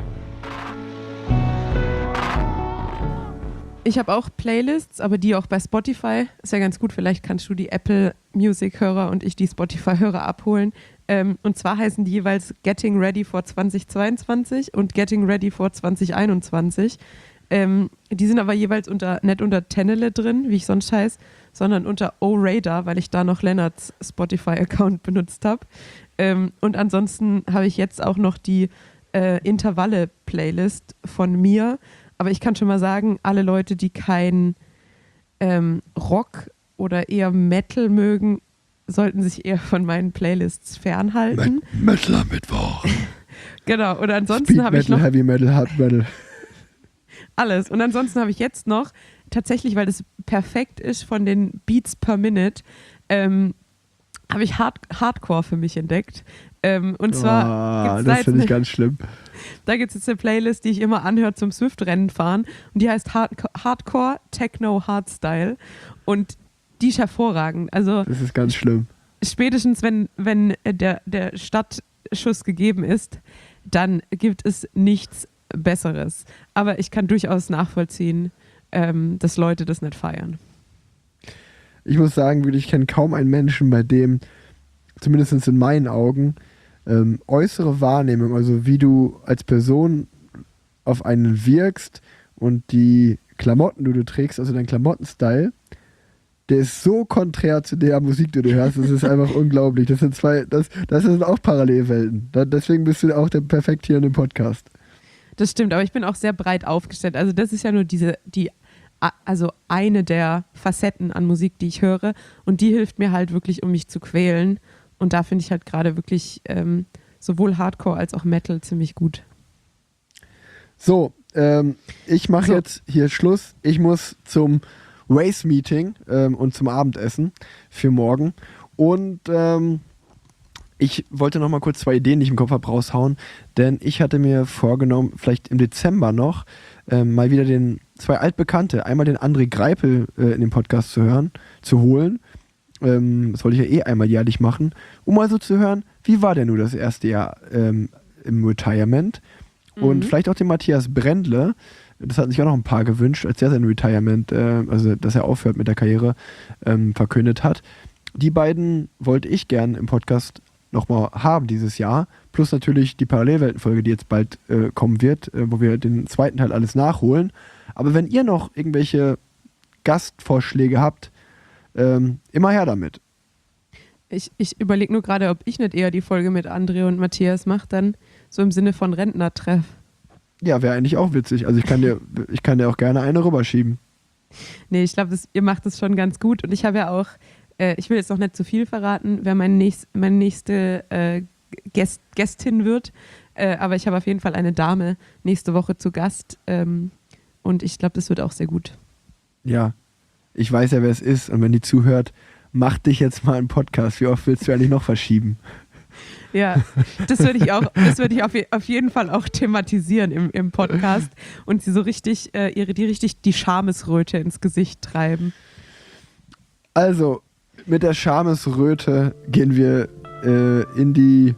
Ich habe auch Playlists, aber die auch bei Spotify. Ist ja ganz gut, vielleicht kannst du die Apple Music-Hörer und ich die Spotify-Hörer abholen. Und zwar heißen die jeweils Getting Ready for 2022 und Getting Ready for 2021. Die sind aber jeweils nicht unter Tennele drin, wie ich sonst heiße, sondern unter O-Radar, weil ich da noch Lennarts Spotify-Account benutzt habe. Und ansonsten habe ich jetzt auch noch die Intervalle-Playlist von mir. Aber ich kann schon mal sagen, alle Leute, die kein Rock oder eher Metal mögen, sollten sich eher von meinen Playlists fernhalten. Metal am Mittwoch. Genau, und ansonsten habe ich noch... Heavy Metal, Hard Metal. Alles. Und ansonsten habe ich jetzt noch, tatsächlich, weil das perfekt ist von den Beats per Minute, habe ich Hardcore für mich entdeckt. Und zwar das finde ich ganz schlimm. Da gibt es jetzt eine Playlist, die ich immer anhöre zum Swift-Rennen fahren. Und die heißt Hardcore Techno Hardstyle. Und die ist hervorragend. Also das ist ganz schlimm. Spätestens, wenn der Startschuss gegeben ist, dann gibt es nichts Besseres. Aber ich kann durchaus nachvollziehen, dass Leute das nicht feiern. Ich muss sagen, ich kenne kaum einen Menschen, bei dem, zumindest in meinen Augen, äußere Wahrnehmung, also wie du als Person auf einen wirkst und die Klamotten du trägst, also dein Klamottenstyle, der ist so konträr zu der Musik, die du hörst. Das ist einfach unglaublich. Das sind das sind auch Parallelwelten. Deswegen bist du auch der perfekt hier in dem Podcast. Das stimmt, aber ich bin auch sehr breit aufgestellt. Also das ist ja nur also eine der Facetten an Musik, die ich höre. Und die hilft mir halt wirklich, um mich zu quälen. Und da finde ich halt gerade wirklich sowohl Hardcore als auch Metal ziemlich gut. So, ich mache jetzt hier Schluss. Ich muss zum Race-Meeting und zum Abendessen für morgen. Und ich wollte noch mal kurz 2 Ideen, die ich im Kopf habe, raushauen. Denn ich hatte mir vorgenommen, vielleicht im Dezember noch, mal wieder 2 Altbekannte, einmal den André Greipel in den Podcast zu holen. Das wollte ich ja einmal jährlich machen, um mal so zu hören, wie war denn nur das erste Jahr im Retirement? Und vielleicht auch den Matthias Brendle, das hatten sich auch noch ein paar gewünscht, als er sein Retirement, also dass er aufhört mit der Karriere, verkündet hat. Die beiden wollte ich gern im Podcast nochmal haben dieses Jahr. Plus natürlich die Parallelwelten-Folge, die jetzt bald kommen wird, wo wir den zweiten Teil alles nachholen. Aber wenn ihr noch irgendwelche Gastvorschläge habt, immer her damit. Ich überlege nur gerade, ob ich nicht eher die Folge mit André und Matthias mache, dann so im Sinne von Rentnertreff. Ja, wäre eigentlich auch witzig. Also ich kann dir auch gerne eine rüberschieben. Nee, ich glaube, ihr macht es schon ganz gut. Und ich habe ja auch, ich will jetzt noch nicht zu viel verraten, wer meine nächste Gästin wird. Aber ich habe auf jeden Fall eine Dame nächste Woche zu Gast. Und ich glaube, das wird auch sehr gut. Ja, ich weiß ja, wer es ist. Und wenn die zuhört, mach dich jetzt mal einen Podcast. Wie oft willst du eigentlich noch verschieben? Ja, das würde ich auf jeden Fall auch thematisieren im Podcast und sie so richtig, die Schamesröte ins Gesicht treiben. Also, mit der Schamesröte gehen wir in die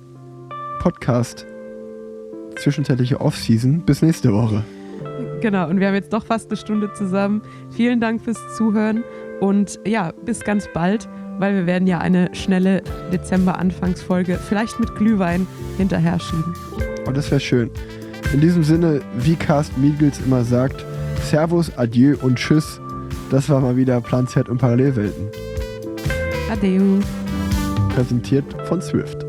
Podcast-zwischenzeitliche Off-Season. Bis nächste Woche. Genau, und wir haben jetzt doch fast eine Stunde zusammen. Vielen Dank fürs Zuhören und ja, bis ganz bald. Weil wir werden ja eine schnelle Dezember-Anfangsfolge vielleicht mit Glühwein hinterher schieben. Oh, das wäre schön. In diesem Sinne, wie Carsten Miegels immer sagt, Servus, Adieu und Tschüss. Das war mal wieder Plan Z und Parallelwelten. Adeu. Präsentiert von Swift.